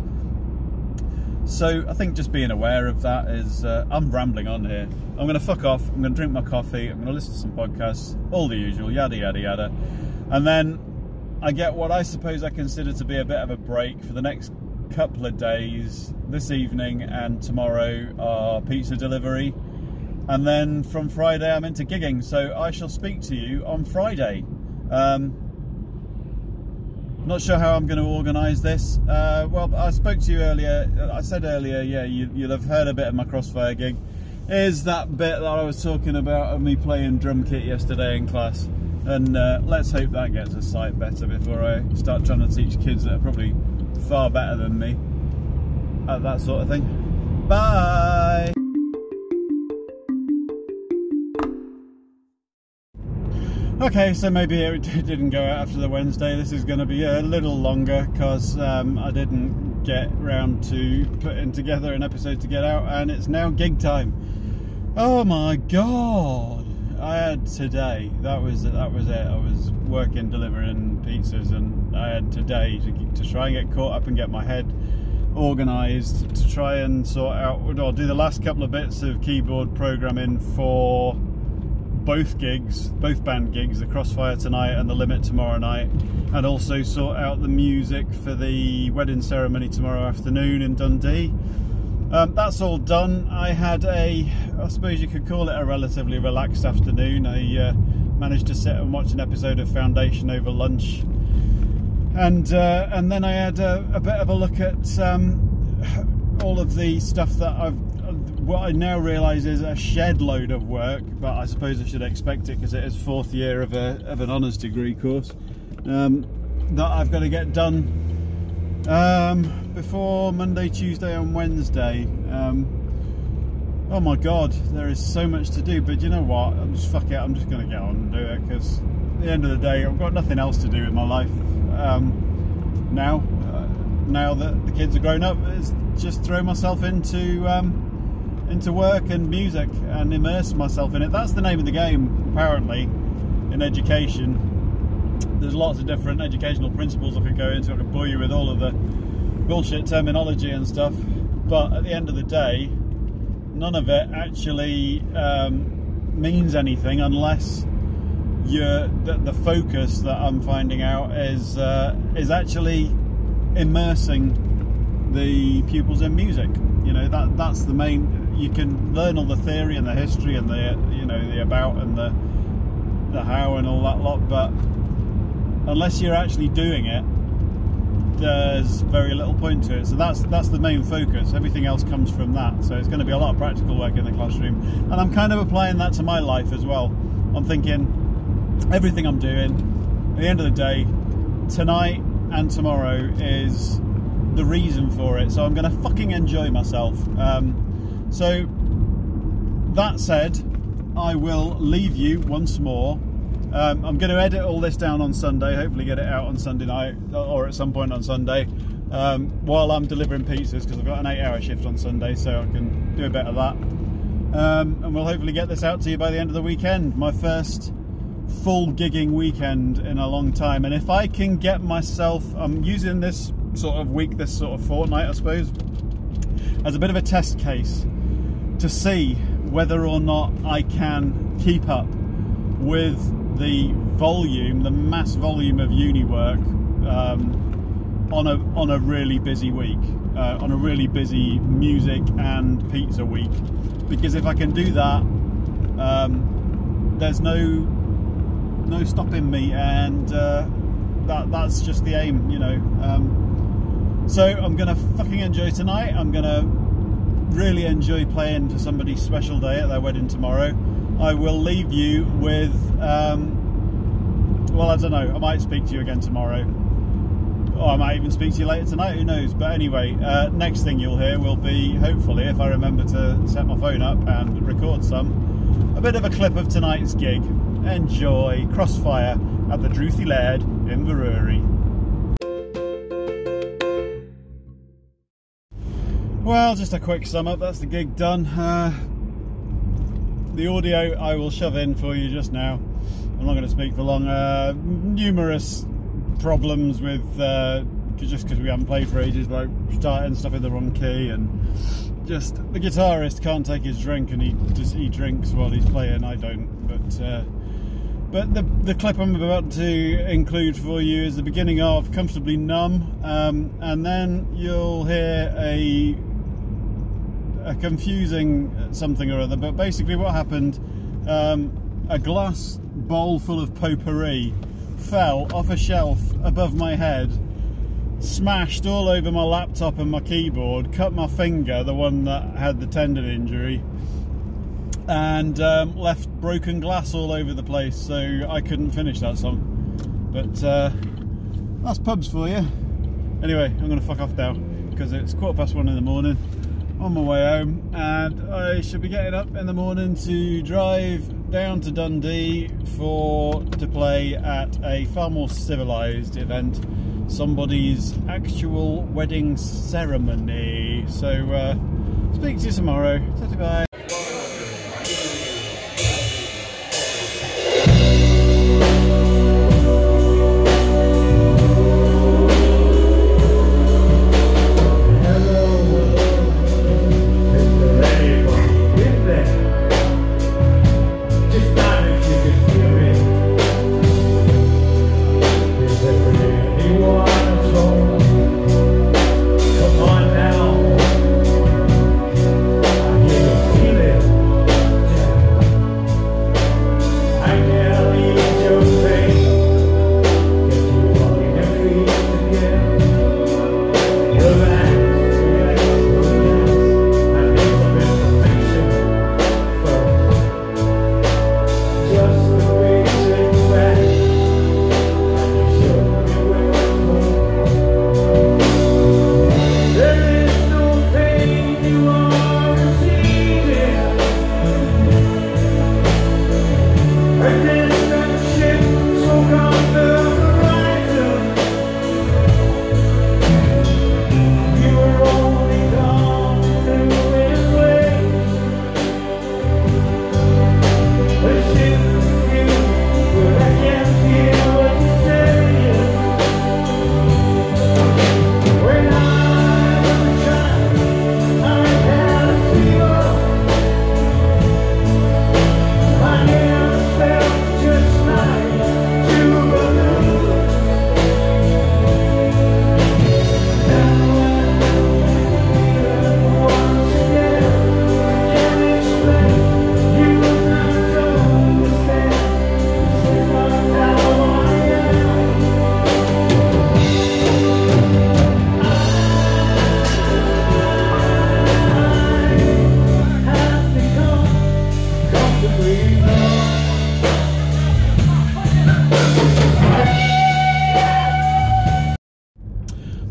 So I think just being aware of that is, I'm rambling on here. I'm going to fuck off, I'm going to drink my coffee, I'm going to listen to some podcasts, all the usual, yada yada yada, and then I get what I suppose I consider to be a bit of a break for the next couple of days. This evening and tomorrow are pizza delivery, and then from Friday I'm into gigging, so I shall speak to you on Friday. Not sure how I'm going to organise this. Well, I spoke to you earlier. I said earlier, yeah, you'll have heard a bit of my Crossfire gig. Is that bit that I was talking about of me playing drum kit yesterday in class, and let's hope that gets a sight better before I start trying to teach kids that are probably far better than me at that sort of thing. Bye! Okay, so maybe it didn't go out after the Wednesday. This is going to be a little longer because I didn't get round to putting together an episode to get out, and it's now gig time. Oh my god! I had today. That was it. I was working delivering pizzas, and I had today to try and get caught up and get my head organised to try and sort out, or do the last couple of bits of keyboard programming for both gigs, both band gigs, the Crossfire tonight and the Limit tomorrow night, and also sort out the music for the wedding ceremony tomorrow afternoon in Dundee. That's all done. I had I suppose you could call it a relatively relaxed afternoon. I managed to sit and watch an episode of Foundation over lunch, and then I had a bit of a look at all of the stuff that what I now realise is a shed load of work, but I suppose I should expect it because it is 4th year of an honours degree course that I've got to get done before Monday, Tuesday and Wednesday. Oh my god, there is so much to do, but you know what, fuck it, I'm just going to get on and do it, because at the end of the day I've got nothing else to do in my life now that the kids are grown up. Is just throw myself into work and music and immerse myself in it. That's the name of the game, apparently, in education. There's lots of different educational principles I could go into. I could bore you with all of the bullshit terminology and stuff, but at the end of the day, none of it actually means anything unless the focus that I'm finding out is actually immersing the pupils in music. You know, that's the main. You can learn all the theory and the history and the the about and the how and all that lot, but unless you're actually doing it, there's very little point to it. So that's the main focus. Everything else comes from that. So it's going to be a lot of practical work in the classroom, and I'm kind of applying that to my life as well. I'm thinking everything I'm doing at the end of the day, tonight and tomorrow, is the reason for it. So I'm going to fucking enjoy myself. So that said, I will leave you once more. I'm going to edit all this down on Sunday, hopefully get it out on Sunday night or at some point on Sunday while I'm delivering pizzas, because I've got an 8-hour shift on Sunday, so I can do a bit of that. And we'll hopefully get this out to you by the end of the weekend, my first full gigging weekend in a long time. And if I can get myself, I'm using this sort of week, this sort of fortnight I suppose, as a bit of a test case to see whether or not I can keep up with the volume, the mass volume of uni work on a really busy week, on a really busy music and pizza week. Because if I can do that, there's no stopping me, and that's just the aim, you know. So I'm gonna fucking enjoy tonight. I'm gonna really enjoy playing for somebody's special day at their wedding tomorrow. I will leave you with, well, I don't know, I might speak to you again tomorrow, or I might even speak to you later tonight, who knows. But anyway, next thing you'll hear will be, hopefully, if I remember to set my phone up and record a bit of a clip of tonight's gig. Enjoy Crossfire at the Drouthy Laird in Inverurie. Well, just a quick sum up, that's the gig done. The audio I will shove in for you just now. I'm not going to speak for long. Numerous problems with, just because we haven't played for ages, like starting stuff in the wrong key, and just the guitarist can't take his drink, and he drinks while he's playing. I don't, but the clip I'm about to include for you is the beginning of Comfortably Numb, and then you'll hear a confusing something or other. But basically what happened, a glass bowl full of potpourri fell off a shelf above my head, smashed all over my laptop and my keyboard, cut my finger, the one that had the tendon injury, and left broken glass all over the place, so I couldn't finish that song. But that's pubs for you. Anyway, I'm going to fuck off now because it's 1:15 in the morning, on my way home, and I should be getting up in the morning to drive down to Dundee to play at a far more civilised event, somebody's actual wedding ceremony. So speak to you tomorrow. Bye.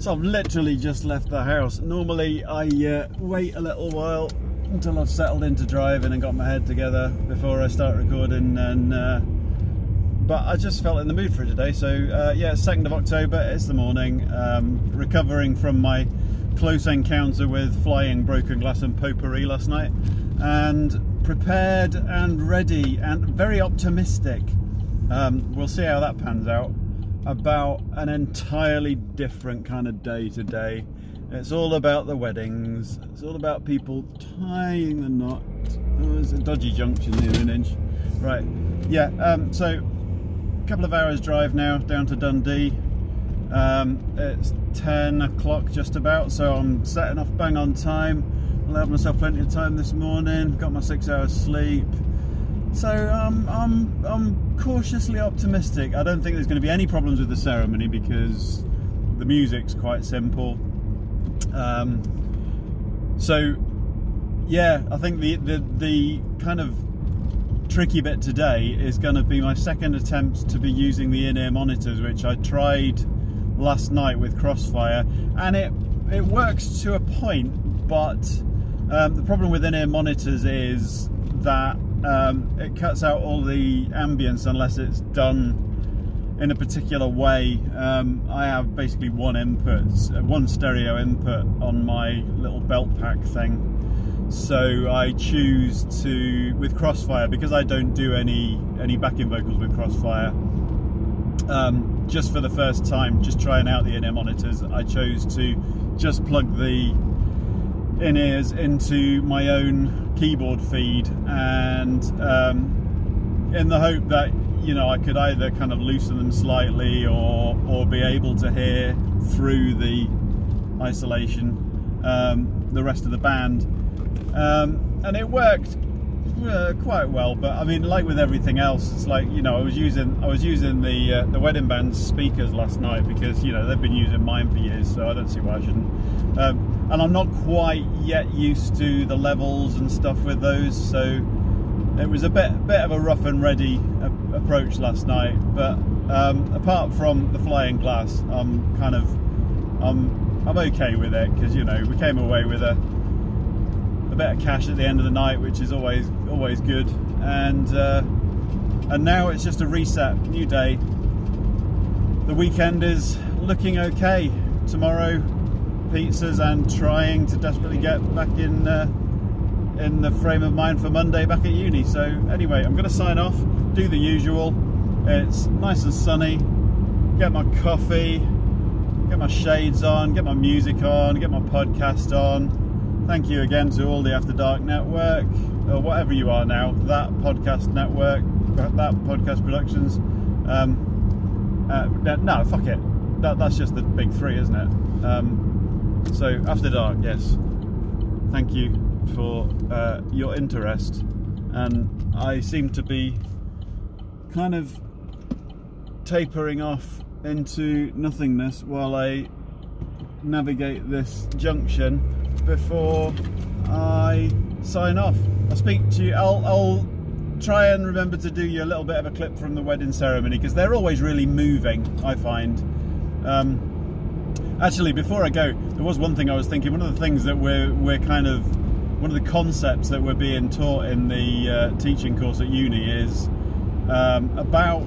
So I've literally just left the house. Normally I wait a little while until I've settled into driving and got my head together before I start recording, and but I just felt in the mood for it today. So yeah, 2nd of October, it's the morning, recovering from my close encounter with flying, broken glass and potpourri last night, and prepared and ready and very optimistic. We'll see how that pans out, about an entirely different kind of day today. It's all about the weddings, it's all about people tying the knot. Oh, there's a dodgy junction here an inch. Right, yeah, so a couple of hours drive now down to Dundee. It's 10 o'clock just about, so I'm setting off bang on time. Allowed myself plenty of time this morning, got my 6 hours sleep. So I'm cautiously optimistic. I don't think there's going to be any problems with the ceremony because the music's quite simple. So yeah, I think the kind of tricky bit today is going to be my second attempt to be using the in-ear monitors, which I tried last night with Crossfire, and it works to a point, but the problem with in-ear monitors is that it cuts out all the ambience unless it's done in a particular way. I have basically one stereo input on my little belt pack thing, so I choose to, with Crossfire, because I don't do any backing vocals with Crossfire, just for the first time, just trying out the in-ear monitors, I chose to just plug the in-ears into my own keyboard feed, and in the hope that, you know, I could either kind of loosen them slightly or be able to hear through the isolation the rest of the band, and it worked quite well. But I mean, like with everything else, it's like, you know, I was using the wedding band's speakers last night because, you know, they've been using mine for years, so I don't see why I shouldn't. And I'm not quite yet used to the levels and stuff with those, so it was a bit of a rough and ready approach last night. But apart from the flying glass, I'm okay with it, because, you know, we came away with a bit of cash at the end of the night, which is always good, and now it's just a reset, new day. The weekend is looking okay. Tomorrow, pizzas and trying to desperately get back in the frame of mind for Monday back at uni. So anyway, I'm going to sign off, do the usual. It's nice and sunny, get my coffee, get my shades on, get my music on, get my podcast on. Thank you again to all the After Dark Network, or whatever you are now, that podcast network, that podcast productions. No, fuck it. That's just the big three, isn't it? So After Dark, yes. Thank you for your interest, and I seem to be kind of tapering off into nothingness while I navigate this junction before I sign off. I'll speak to you. I'll try and remember to do you a little bit of a clip from the wedding ceremony, because they're always really moving, I find. Actually, before I go, there was one thing I was thinking. One of the things that we're kind of, one of the concepts that we're being taught in the teaching course at uni is about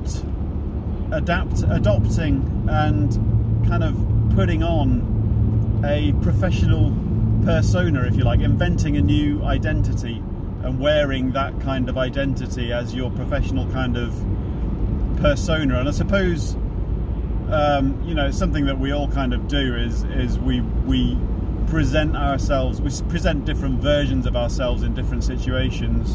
adopting and kind of putting on a professional persona, if you like, inventing a new identity and wearing that kind of identity as your professional kind of persona. And I suppose you know, something that we all kind of do is we present ourselves, we present different versions of ourselves in different situations.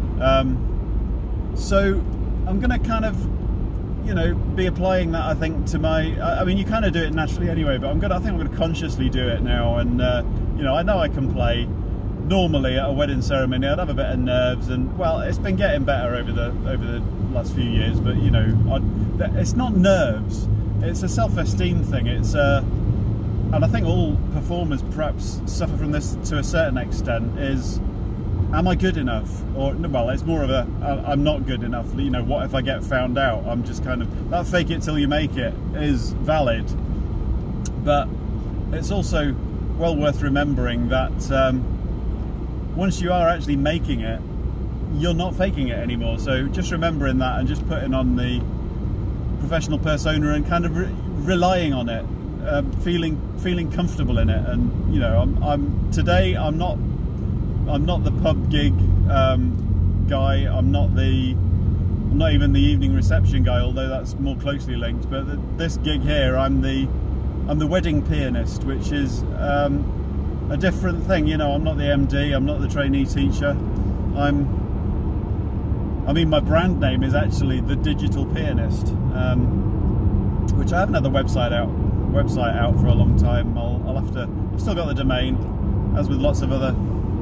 So I'm going to kind of, you know, be applying that, I think, to my, I mean, you kind of do it naturally anyway, but I think I'm going to consciously do it now. And you know I can play. Normally at a wedding ceremony I'd have a bit of nerves, and well, it's been getting better over the last few years, but you know, it's not nerves, it's a self-esteem thing. It's and I think all performers perhaps suffer from this to a certain extent, is, am I good enough? Or, well, it's more of a, I'm not good enough. You know, what if I get found out? I'm just kind of, that fake it till you make it is valid. But it's also well worth remembering that once you are actually making it, you're not faking it anymore. So just remembering that and just putting on the professional persona and kind of relying on it, feeling comfortable in it. And you know, today I'm not the pub gig guy. I'm not even the evening reception guy, although that's more closely linked. But this gig here, I'm the wedding pianist, which is a different thing. You know, I'm not the MD, I'm not the trainee teacher. I mean, my brand name is actually The Digital Pianist, which I haven't had the website out for a long time. I'll have to. I've still got the domain, as with lots of other.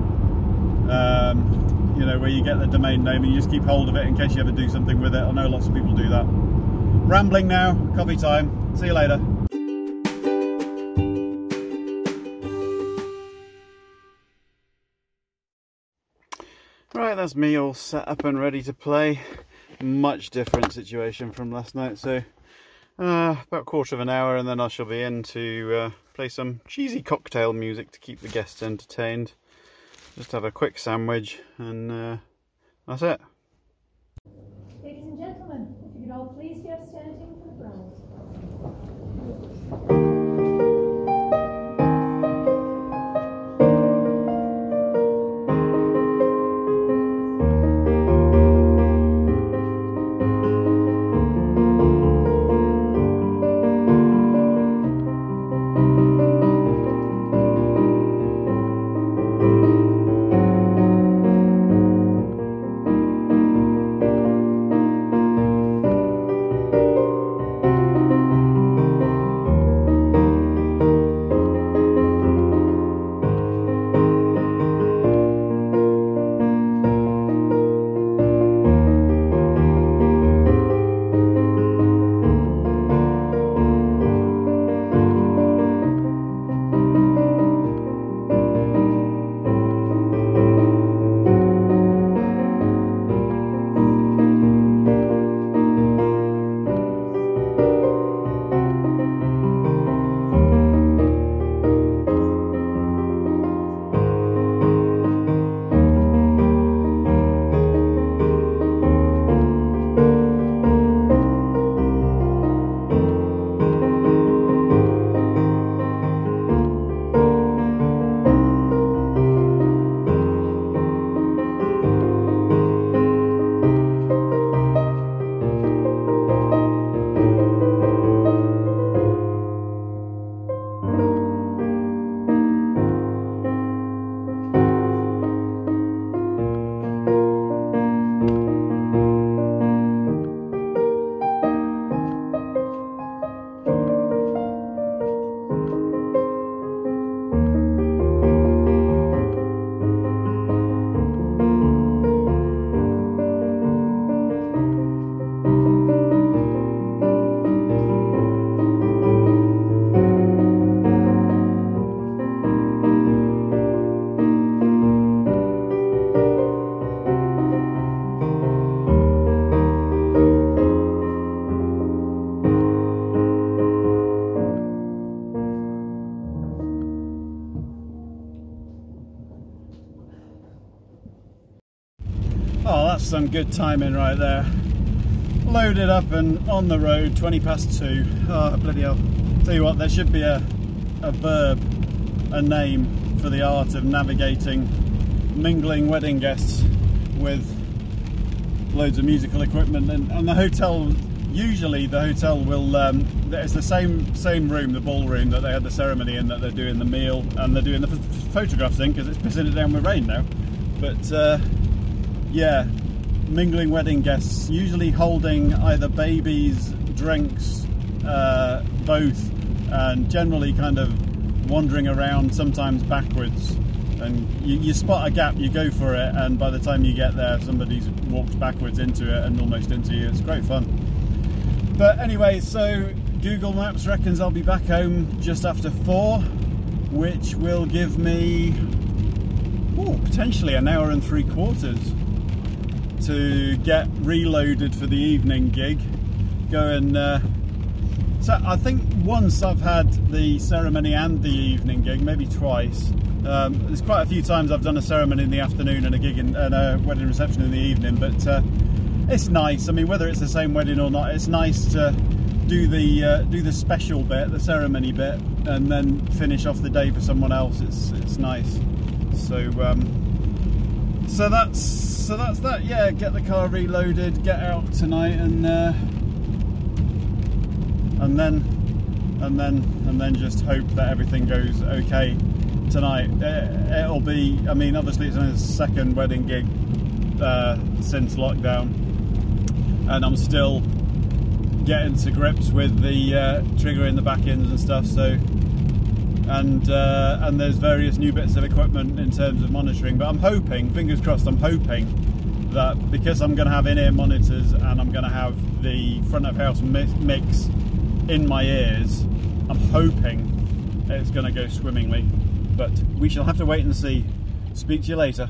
You know, where you get the domain name and you just keep hold of it in case you ever do something with it. I know lots of people do that. Rambling now, coffee time. See you later. Right, that's me all set up and ready to play. Much different situation from last night. So about a quarter of an hour and then I shall be in to play some cheesy cocktail music to keep the guests entertained. Just have a quick sandwich and that's it. Ladies and gentlemen, if you could all please be upstanding for the bride. Oh, that's some good timing right there. Loaded up and on the road, 2. Oh, bloody hell. Tell you what, there should be a verb, a name for the art of navigating, mingling wedding guests with loads of musical equipment. And the hotel, usually the hotel will, it's the same room, the ballroom that they had the ceremony in, that they're doing the meal and they're doing the photographs in, because it's pissing it down with rain now. But yeah, mingling wedding guests, usually holding either babies, drinks, both, and generally kind of wandering around, sometimes backwards. And you spot a gap, you go for it, and by the time you get there, somebody's walked backwards into it and almost into you. It's great fun. But anyway, so Google Maps reckons I'll be back home just after 4, which will give me potentially an hour and 3/4 to get reloaded for the evening gig. Go and So I think once I've had the ceremony and the evening gig, maybe twice. There's quite a few times I've done a ceremony in the afternoon and a gig and a wedding reception in the evening, but it's nice. I mean, whether it's the same wedding or not, it's nice to do the special bit, the ceremony bit, and then finish off the day for someone else. It's nice. So so that's that. Yeah, get the car reloaded, get out tonight, and then just hope that everything goes okay tonight. It'll be, I mean, obviously it's only the second wedding gig since lockdown, and I'm still getting to grips with the trigger in the back ends and stuff. So and there's various new bits of equipment in terms of monitoring, but I'm hoping, fingers crossed, I'm hoping that because I'm going to have in-ear monitors and I'm going to have the front of house mix in my ears, I'm hoping it's going to go swimmingly, but we shall have to wait and see. Speak to you later.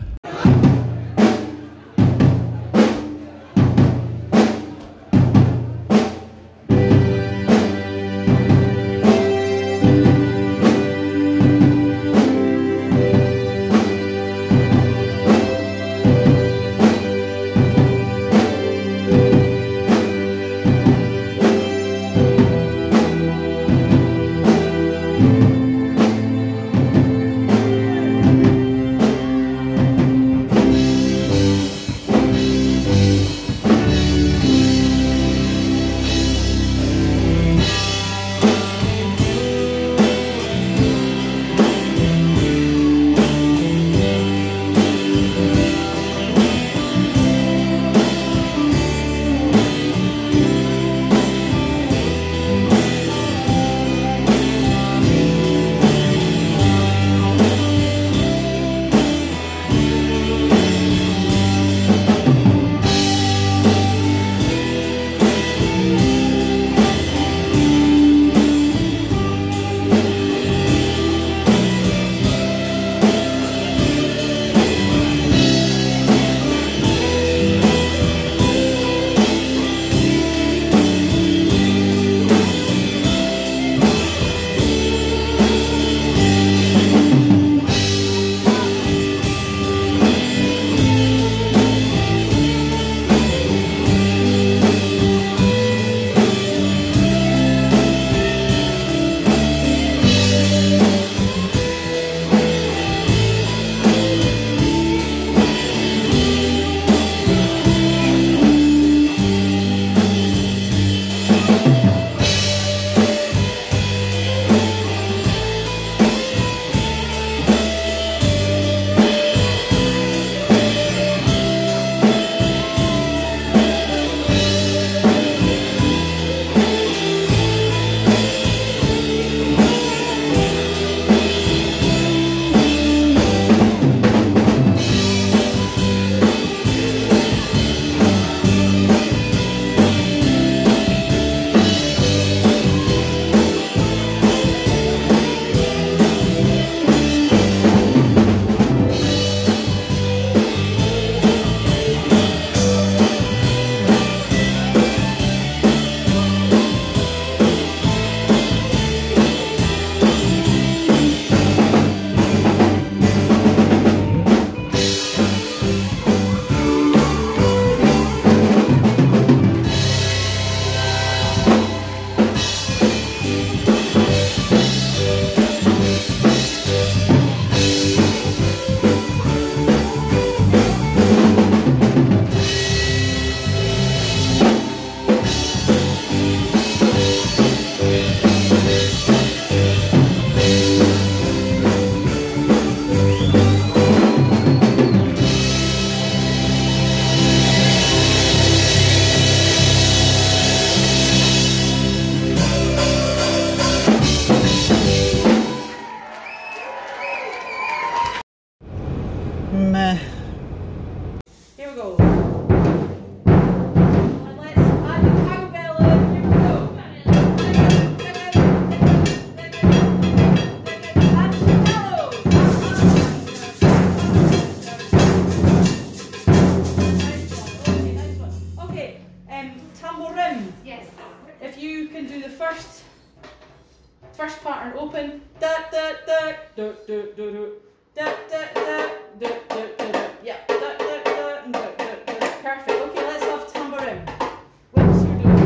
First pattern open. Da da da do do do do. Da da da do do do do. Yeah. Da da da do do do. Perfect. Okay, let's have tambourine. What's your do?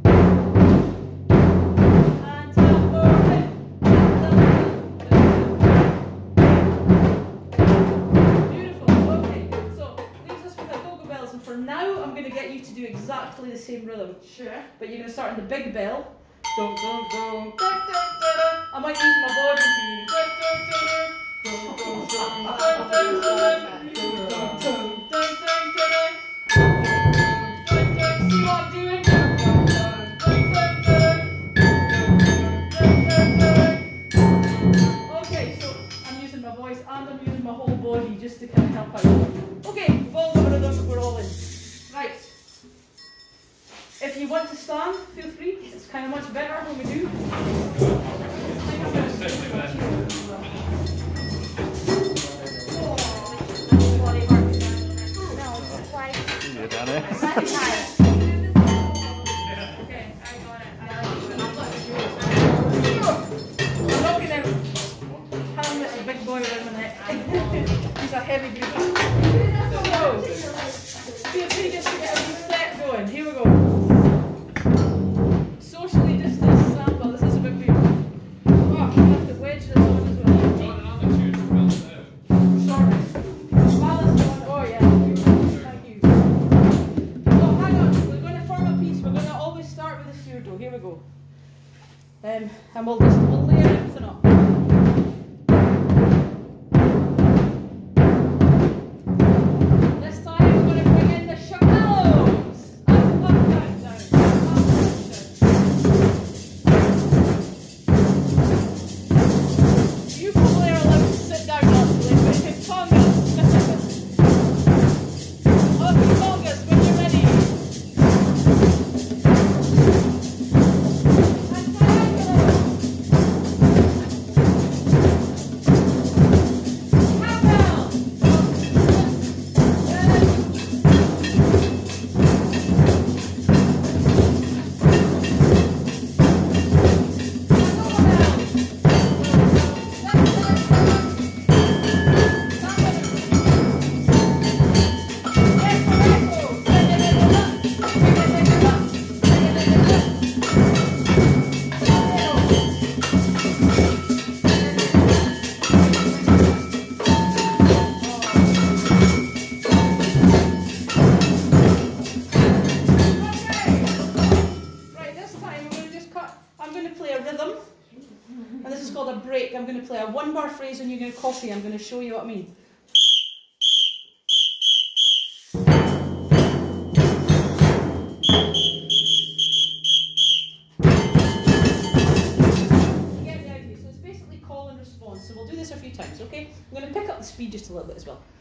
And tambourine. Beautiful. Okay. So leaves us with our go-go bells, and for now I'm going to get you to do exactly the same rhythm. Sure. But you're going to start on the big bell. Dun, dun, dun, dun, dun, dun, dun. I might use my body here. Dun, dun, dun, dun, dun, dun, dun, dun, dun, dun, dun, dun, dun. See what I'm doing? Dun, dun, dun, dun, dun, dun, dun. Okay, so I'm using my voice and I'm using my whole body just to kind of help out. Okay, we've all got a rhythm, we're all in. Right. If you want to stand, feel free. It's kind of much better when we do. I think I'm going to sit like Okay, I got it. I'm not going to hand this big boy around my neck. He's a heavy breather. So, feel free just to get a wee step going. Here we go. Socially distanced sample. This is a bit weird. Oh, I have to wedge this on as well. Sorry. Balance on. Oh yeah. Thank you. So hang on. We're going to form a piece. We're going to always start with a pseudo. Here we go. And we'll layer everything up. This time we're going to bring in the shuckles. Up, down, down. You probably are allowed to sit down naturally, but congas. Okay, congas, when you're ready. And triangle. Cowbell. Right, this time I'm going to just cut. I'm going to play a rhythm, and this is called a break. I'm going to play a one-bar phrase, and you're going to copy. I'm going to show you what I mean. You get the idea. So it's basically call and response. So we'll do this a few times, okay? I'm going to pick up the speed just a little bit as well.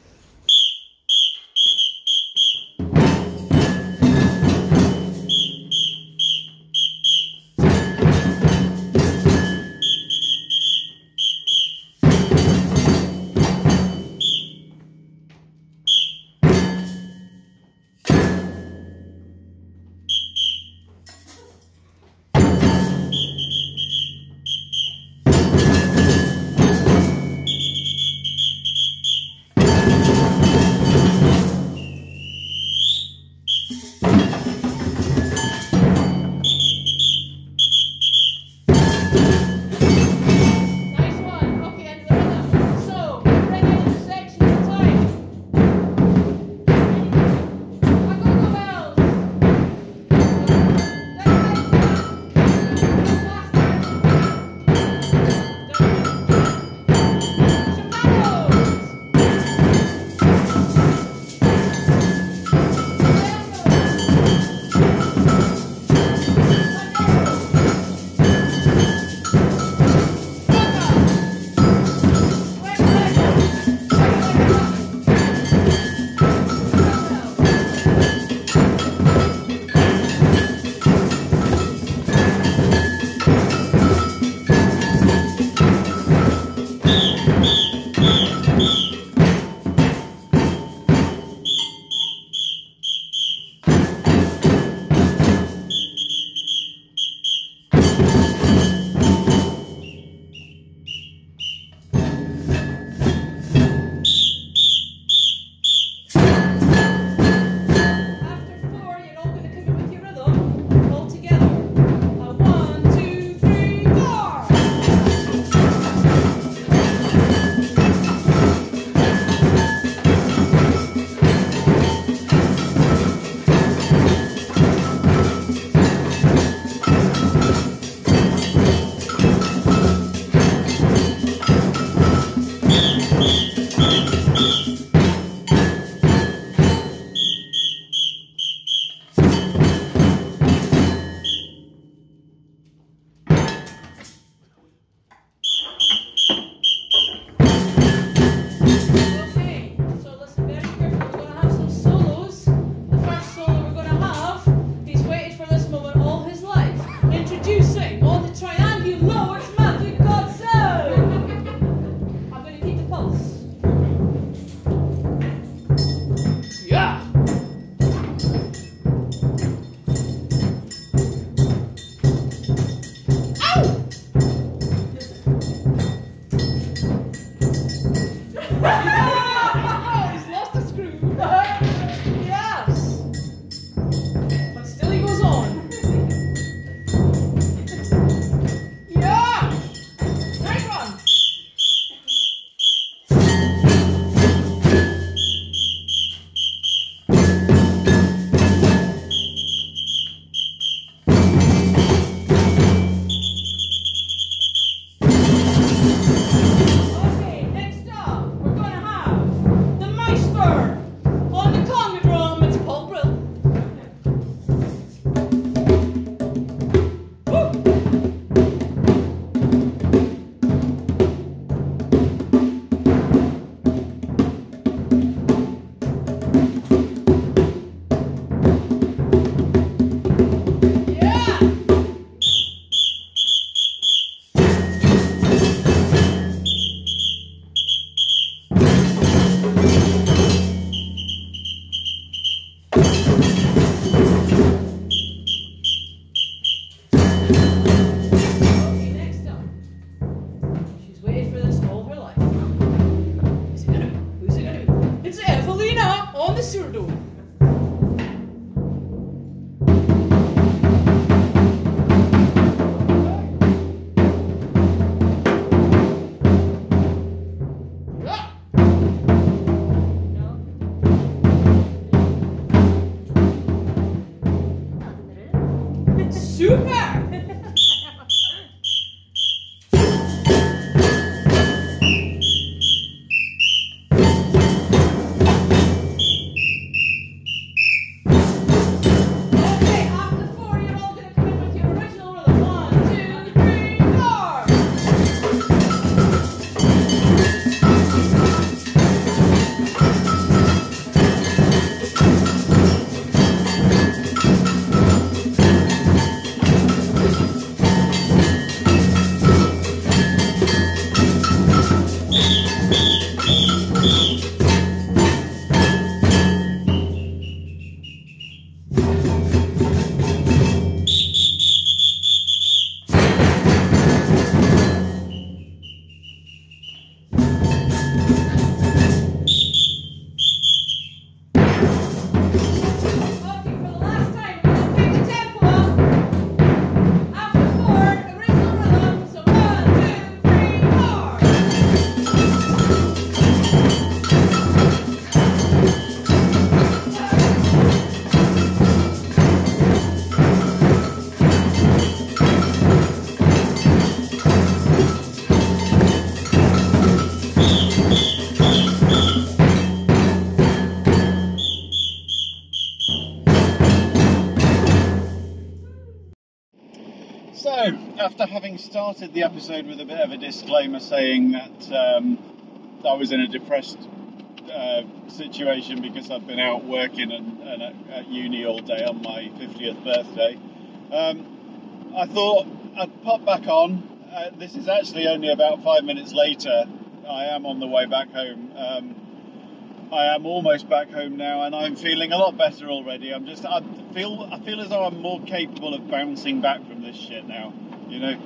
after having started the episode with a bit of a disclaimer saying that I was in a depressed situation because I'd been out working and at uni all day on my 50th birthday, I thought I'd pop back on. This is actually only about 5 minutes later. I am on the way back home. I am almost back home now, and I'm feeling a lot better already. I feel as though I'm more capable of bouncing back from this shit now. You know,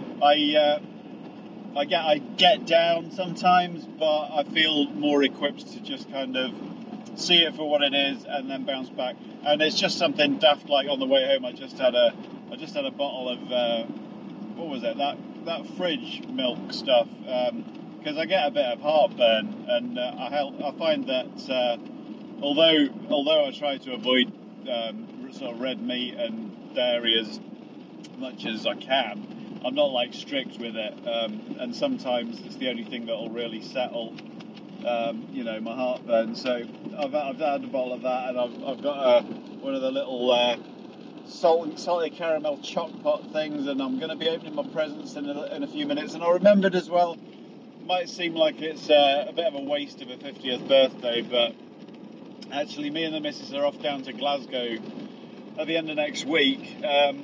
I get down sometimes, but I feel more equipped to just kind of see it for what it is and then bounce back. And it's just something daft. Like on the way home, I just had a bottle of what was it? That fridge milk stuff. Because I get a bit of heartburn, and I find that although I try to avoid sort of red meat and dairy as much as I can, I'm not like strict with it, and sometimes it's the only thing that will really settle, my heartburn. So I've had a bottle of that, and I've got one of the little salty caramel choc pot things, and I'm going to be opening my presents in a few minutes. And I remembered as well. Might seem like it's a bit of a waste of a 50th birthday, but actually me and the missus are off down to Glasgow at the end of next week.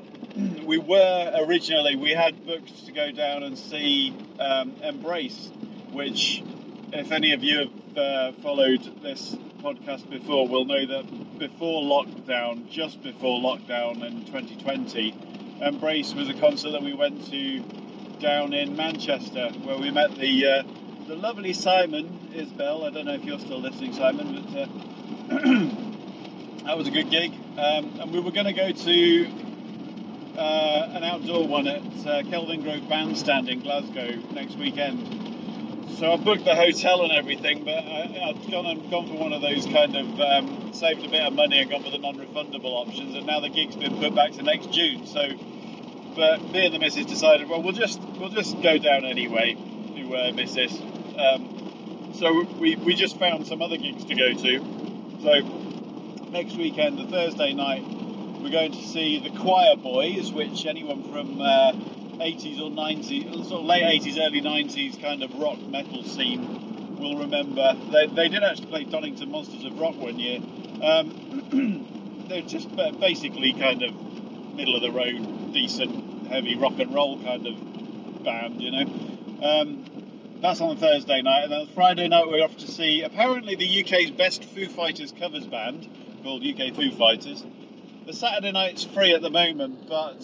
We had booked to go down and see Embrace, which, if any of you have followed this podcast before, will know that just before lockdown in 2020, Embrace was a concert that we went to down in Manchester, where we met the lovely Simon Isbell. I don't know if you're still listening, Simon, but that was a good gig. And we were going to go to an outdoor one at Kelvin Grove Bandstand in Glasgow next weekend. So I booked the hotel and everything, but I'd gone for one of those kind of saved a bit of money and gone for the non-refundable options, and now the gig's been put back to next June. But me and the missus decided, well, we'll just go down anyway to Missus. So we just found some other gigs to go to. So next weekend, the Thursday night, we're going to see the Choir Boys, which anyone from 80s or 90s, sort of late 80s, early 90s kind of rock metal scene will remember. They did actually play Donington Monsters of Rock one year. They're just basically kind of middle of the road, decent, heavy rock and roll kind of band, you know. That's on Thursday night, and then Friday night we're off to see apparently the UK's best Foo Fighters covers band called UK Foo Fighters. The Saturday night's free at the moment, but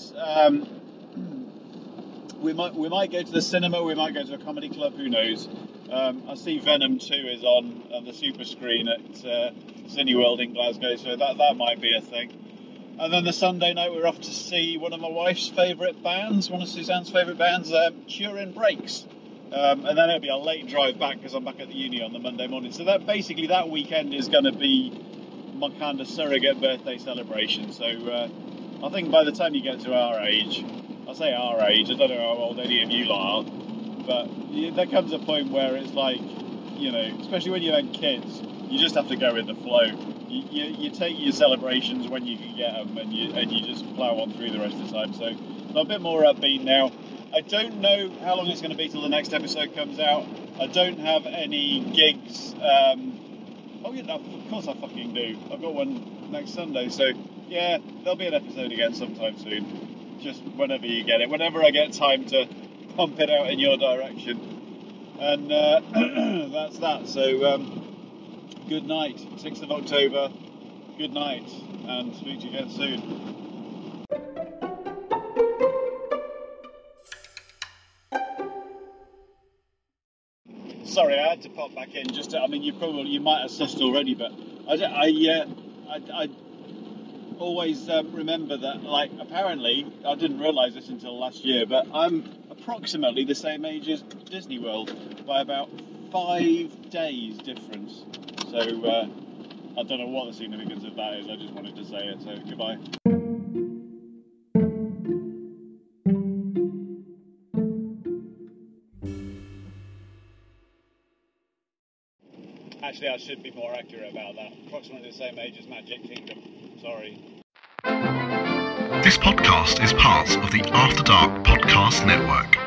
we might go to the cinema, we might go to a comedy club, who knows. I see Venom 2 is on the super screen at Cineworld in Glasgow, so that might be a thing. And then the Sunday night we're off to see one of my wife's favourite bands, one of Suzanne's favourite bands, Turin Brakes. And then it'll be a late drive back because I'm back at the uni on the Monday morning. So that weekend is going to be my kind of surrogate birthday celebration. So I think by the time you get to our age, I say our age, I don't know how old any of you lot are, but there comes a point where it's like, you know, especially when you have kids, you just have to go with the flow. You take your celebrations when you can get them, and you just plough on through the rest of the time. So I'm a bit more upbeat now. I don't know how long it's going to be till the next episode comes out. I don't have any gigs. Oh yeah, of course I fucking do. I've got one next Sunday, so yeah, there'll be an episode again sometime soon. Just whenever you get it, whenever I get time to pump it out in your direction. And that's that. So good night, 6th of October. Good night, and speak to you again soon. Sorry, I had to pop back in. You might have sussed already, but I always remember that. Like, apparently, I didn't realise this until last year, but I'm approximately the same age as Disney World by about 5 days difference. So I don't know what the significance of that is. I just wanted to say it. So goodbye. Actually, I should be more accurate about that. Approximately the same age as Magic Kingdom. Sorry. This podcast is part of the After Dark Podcast Network.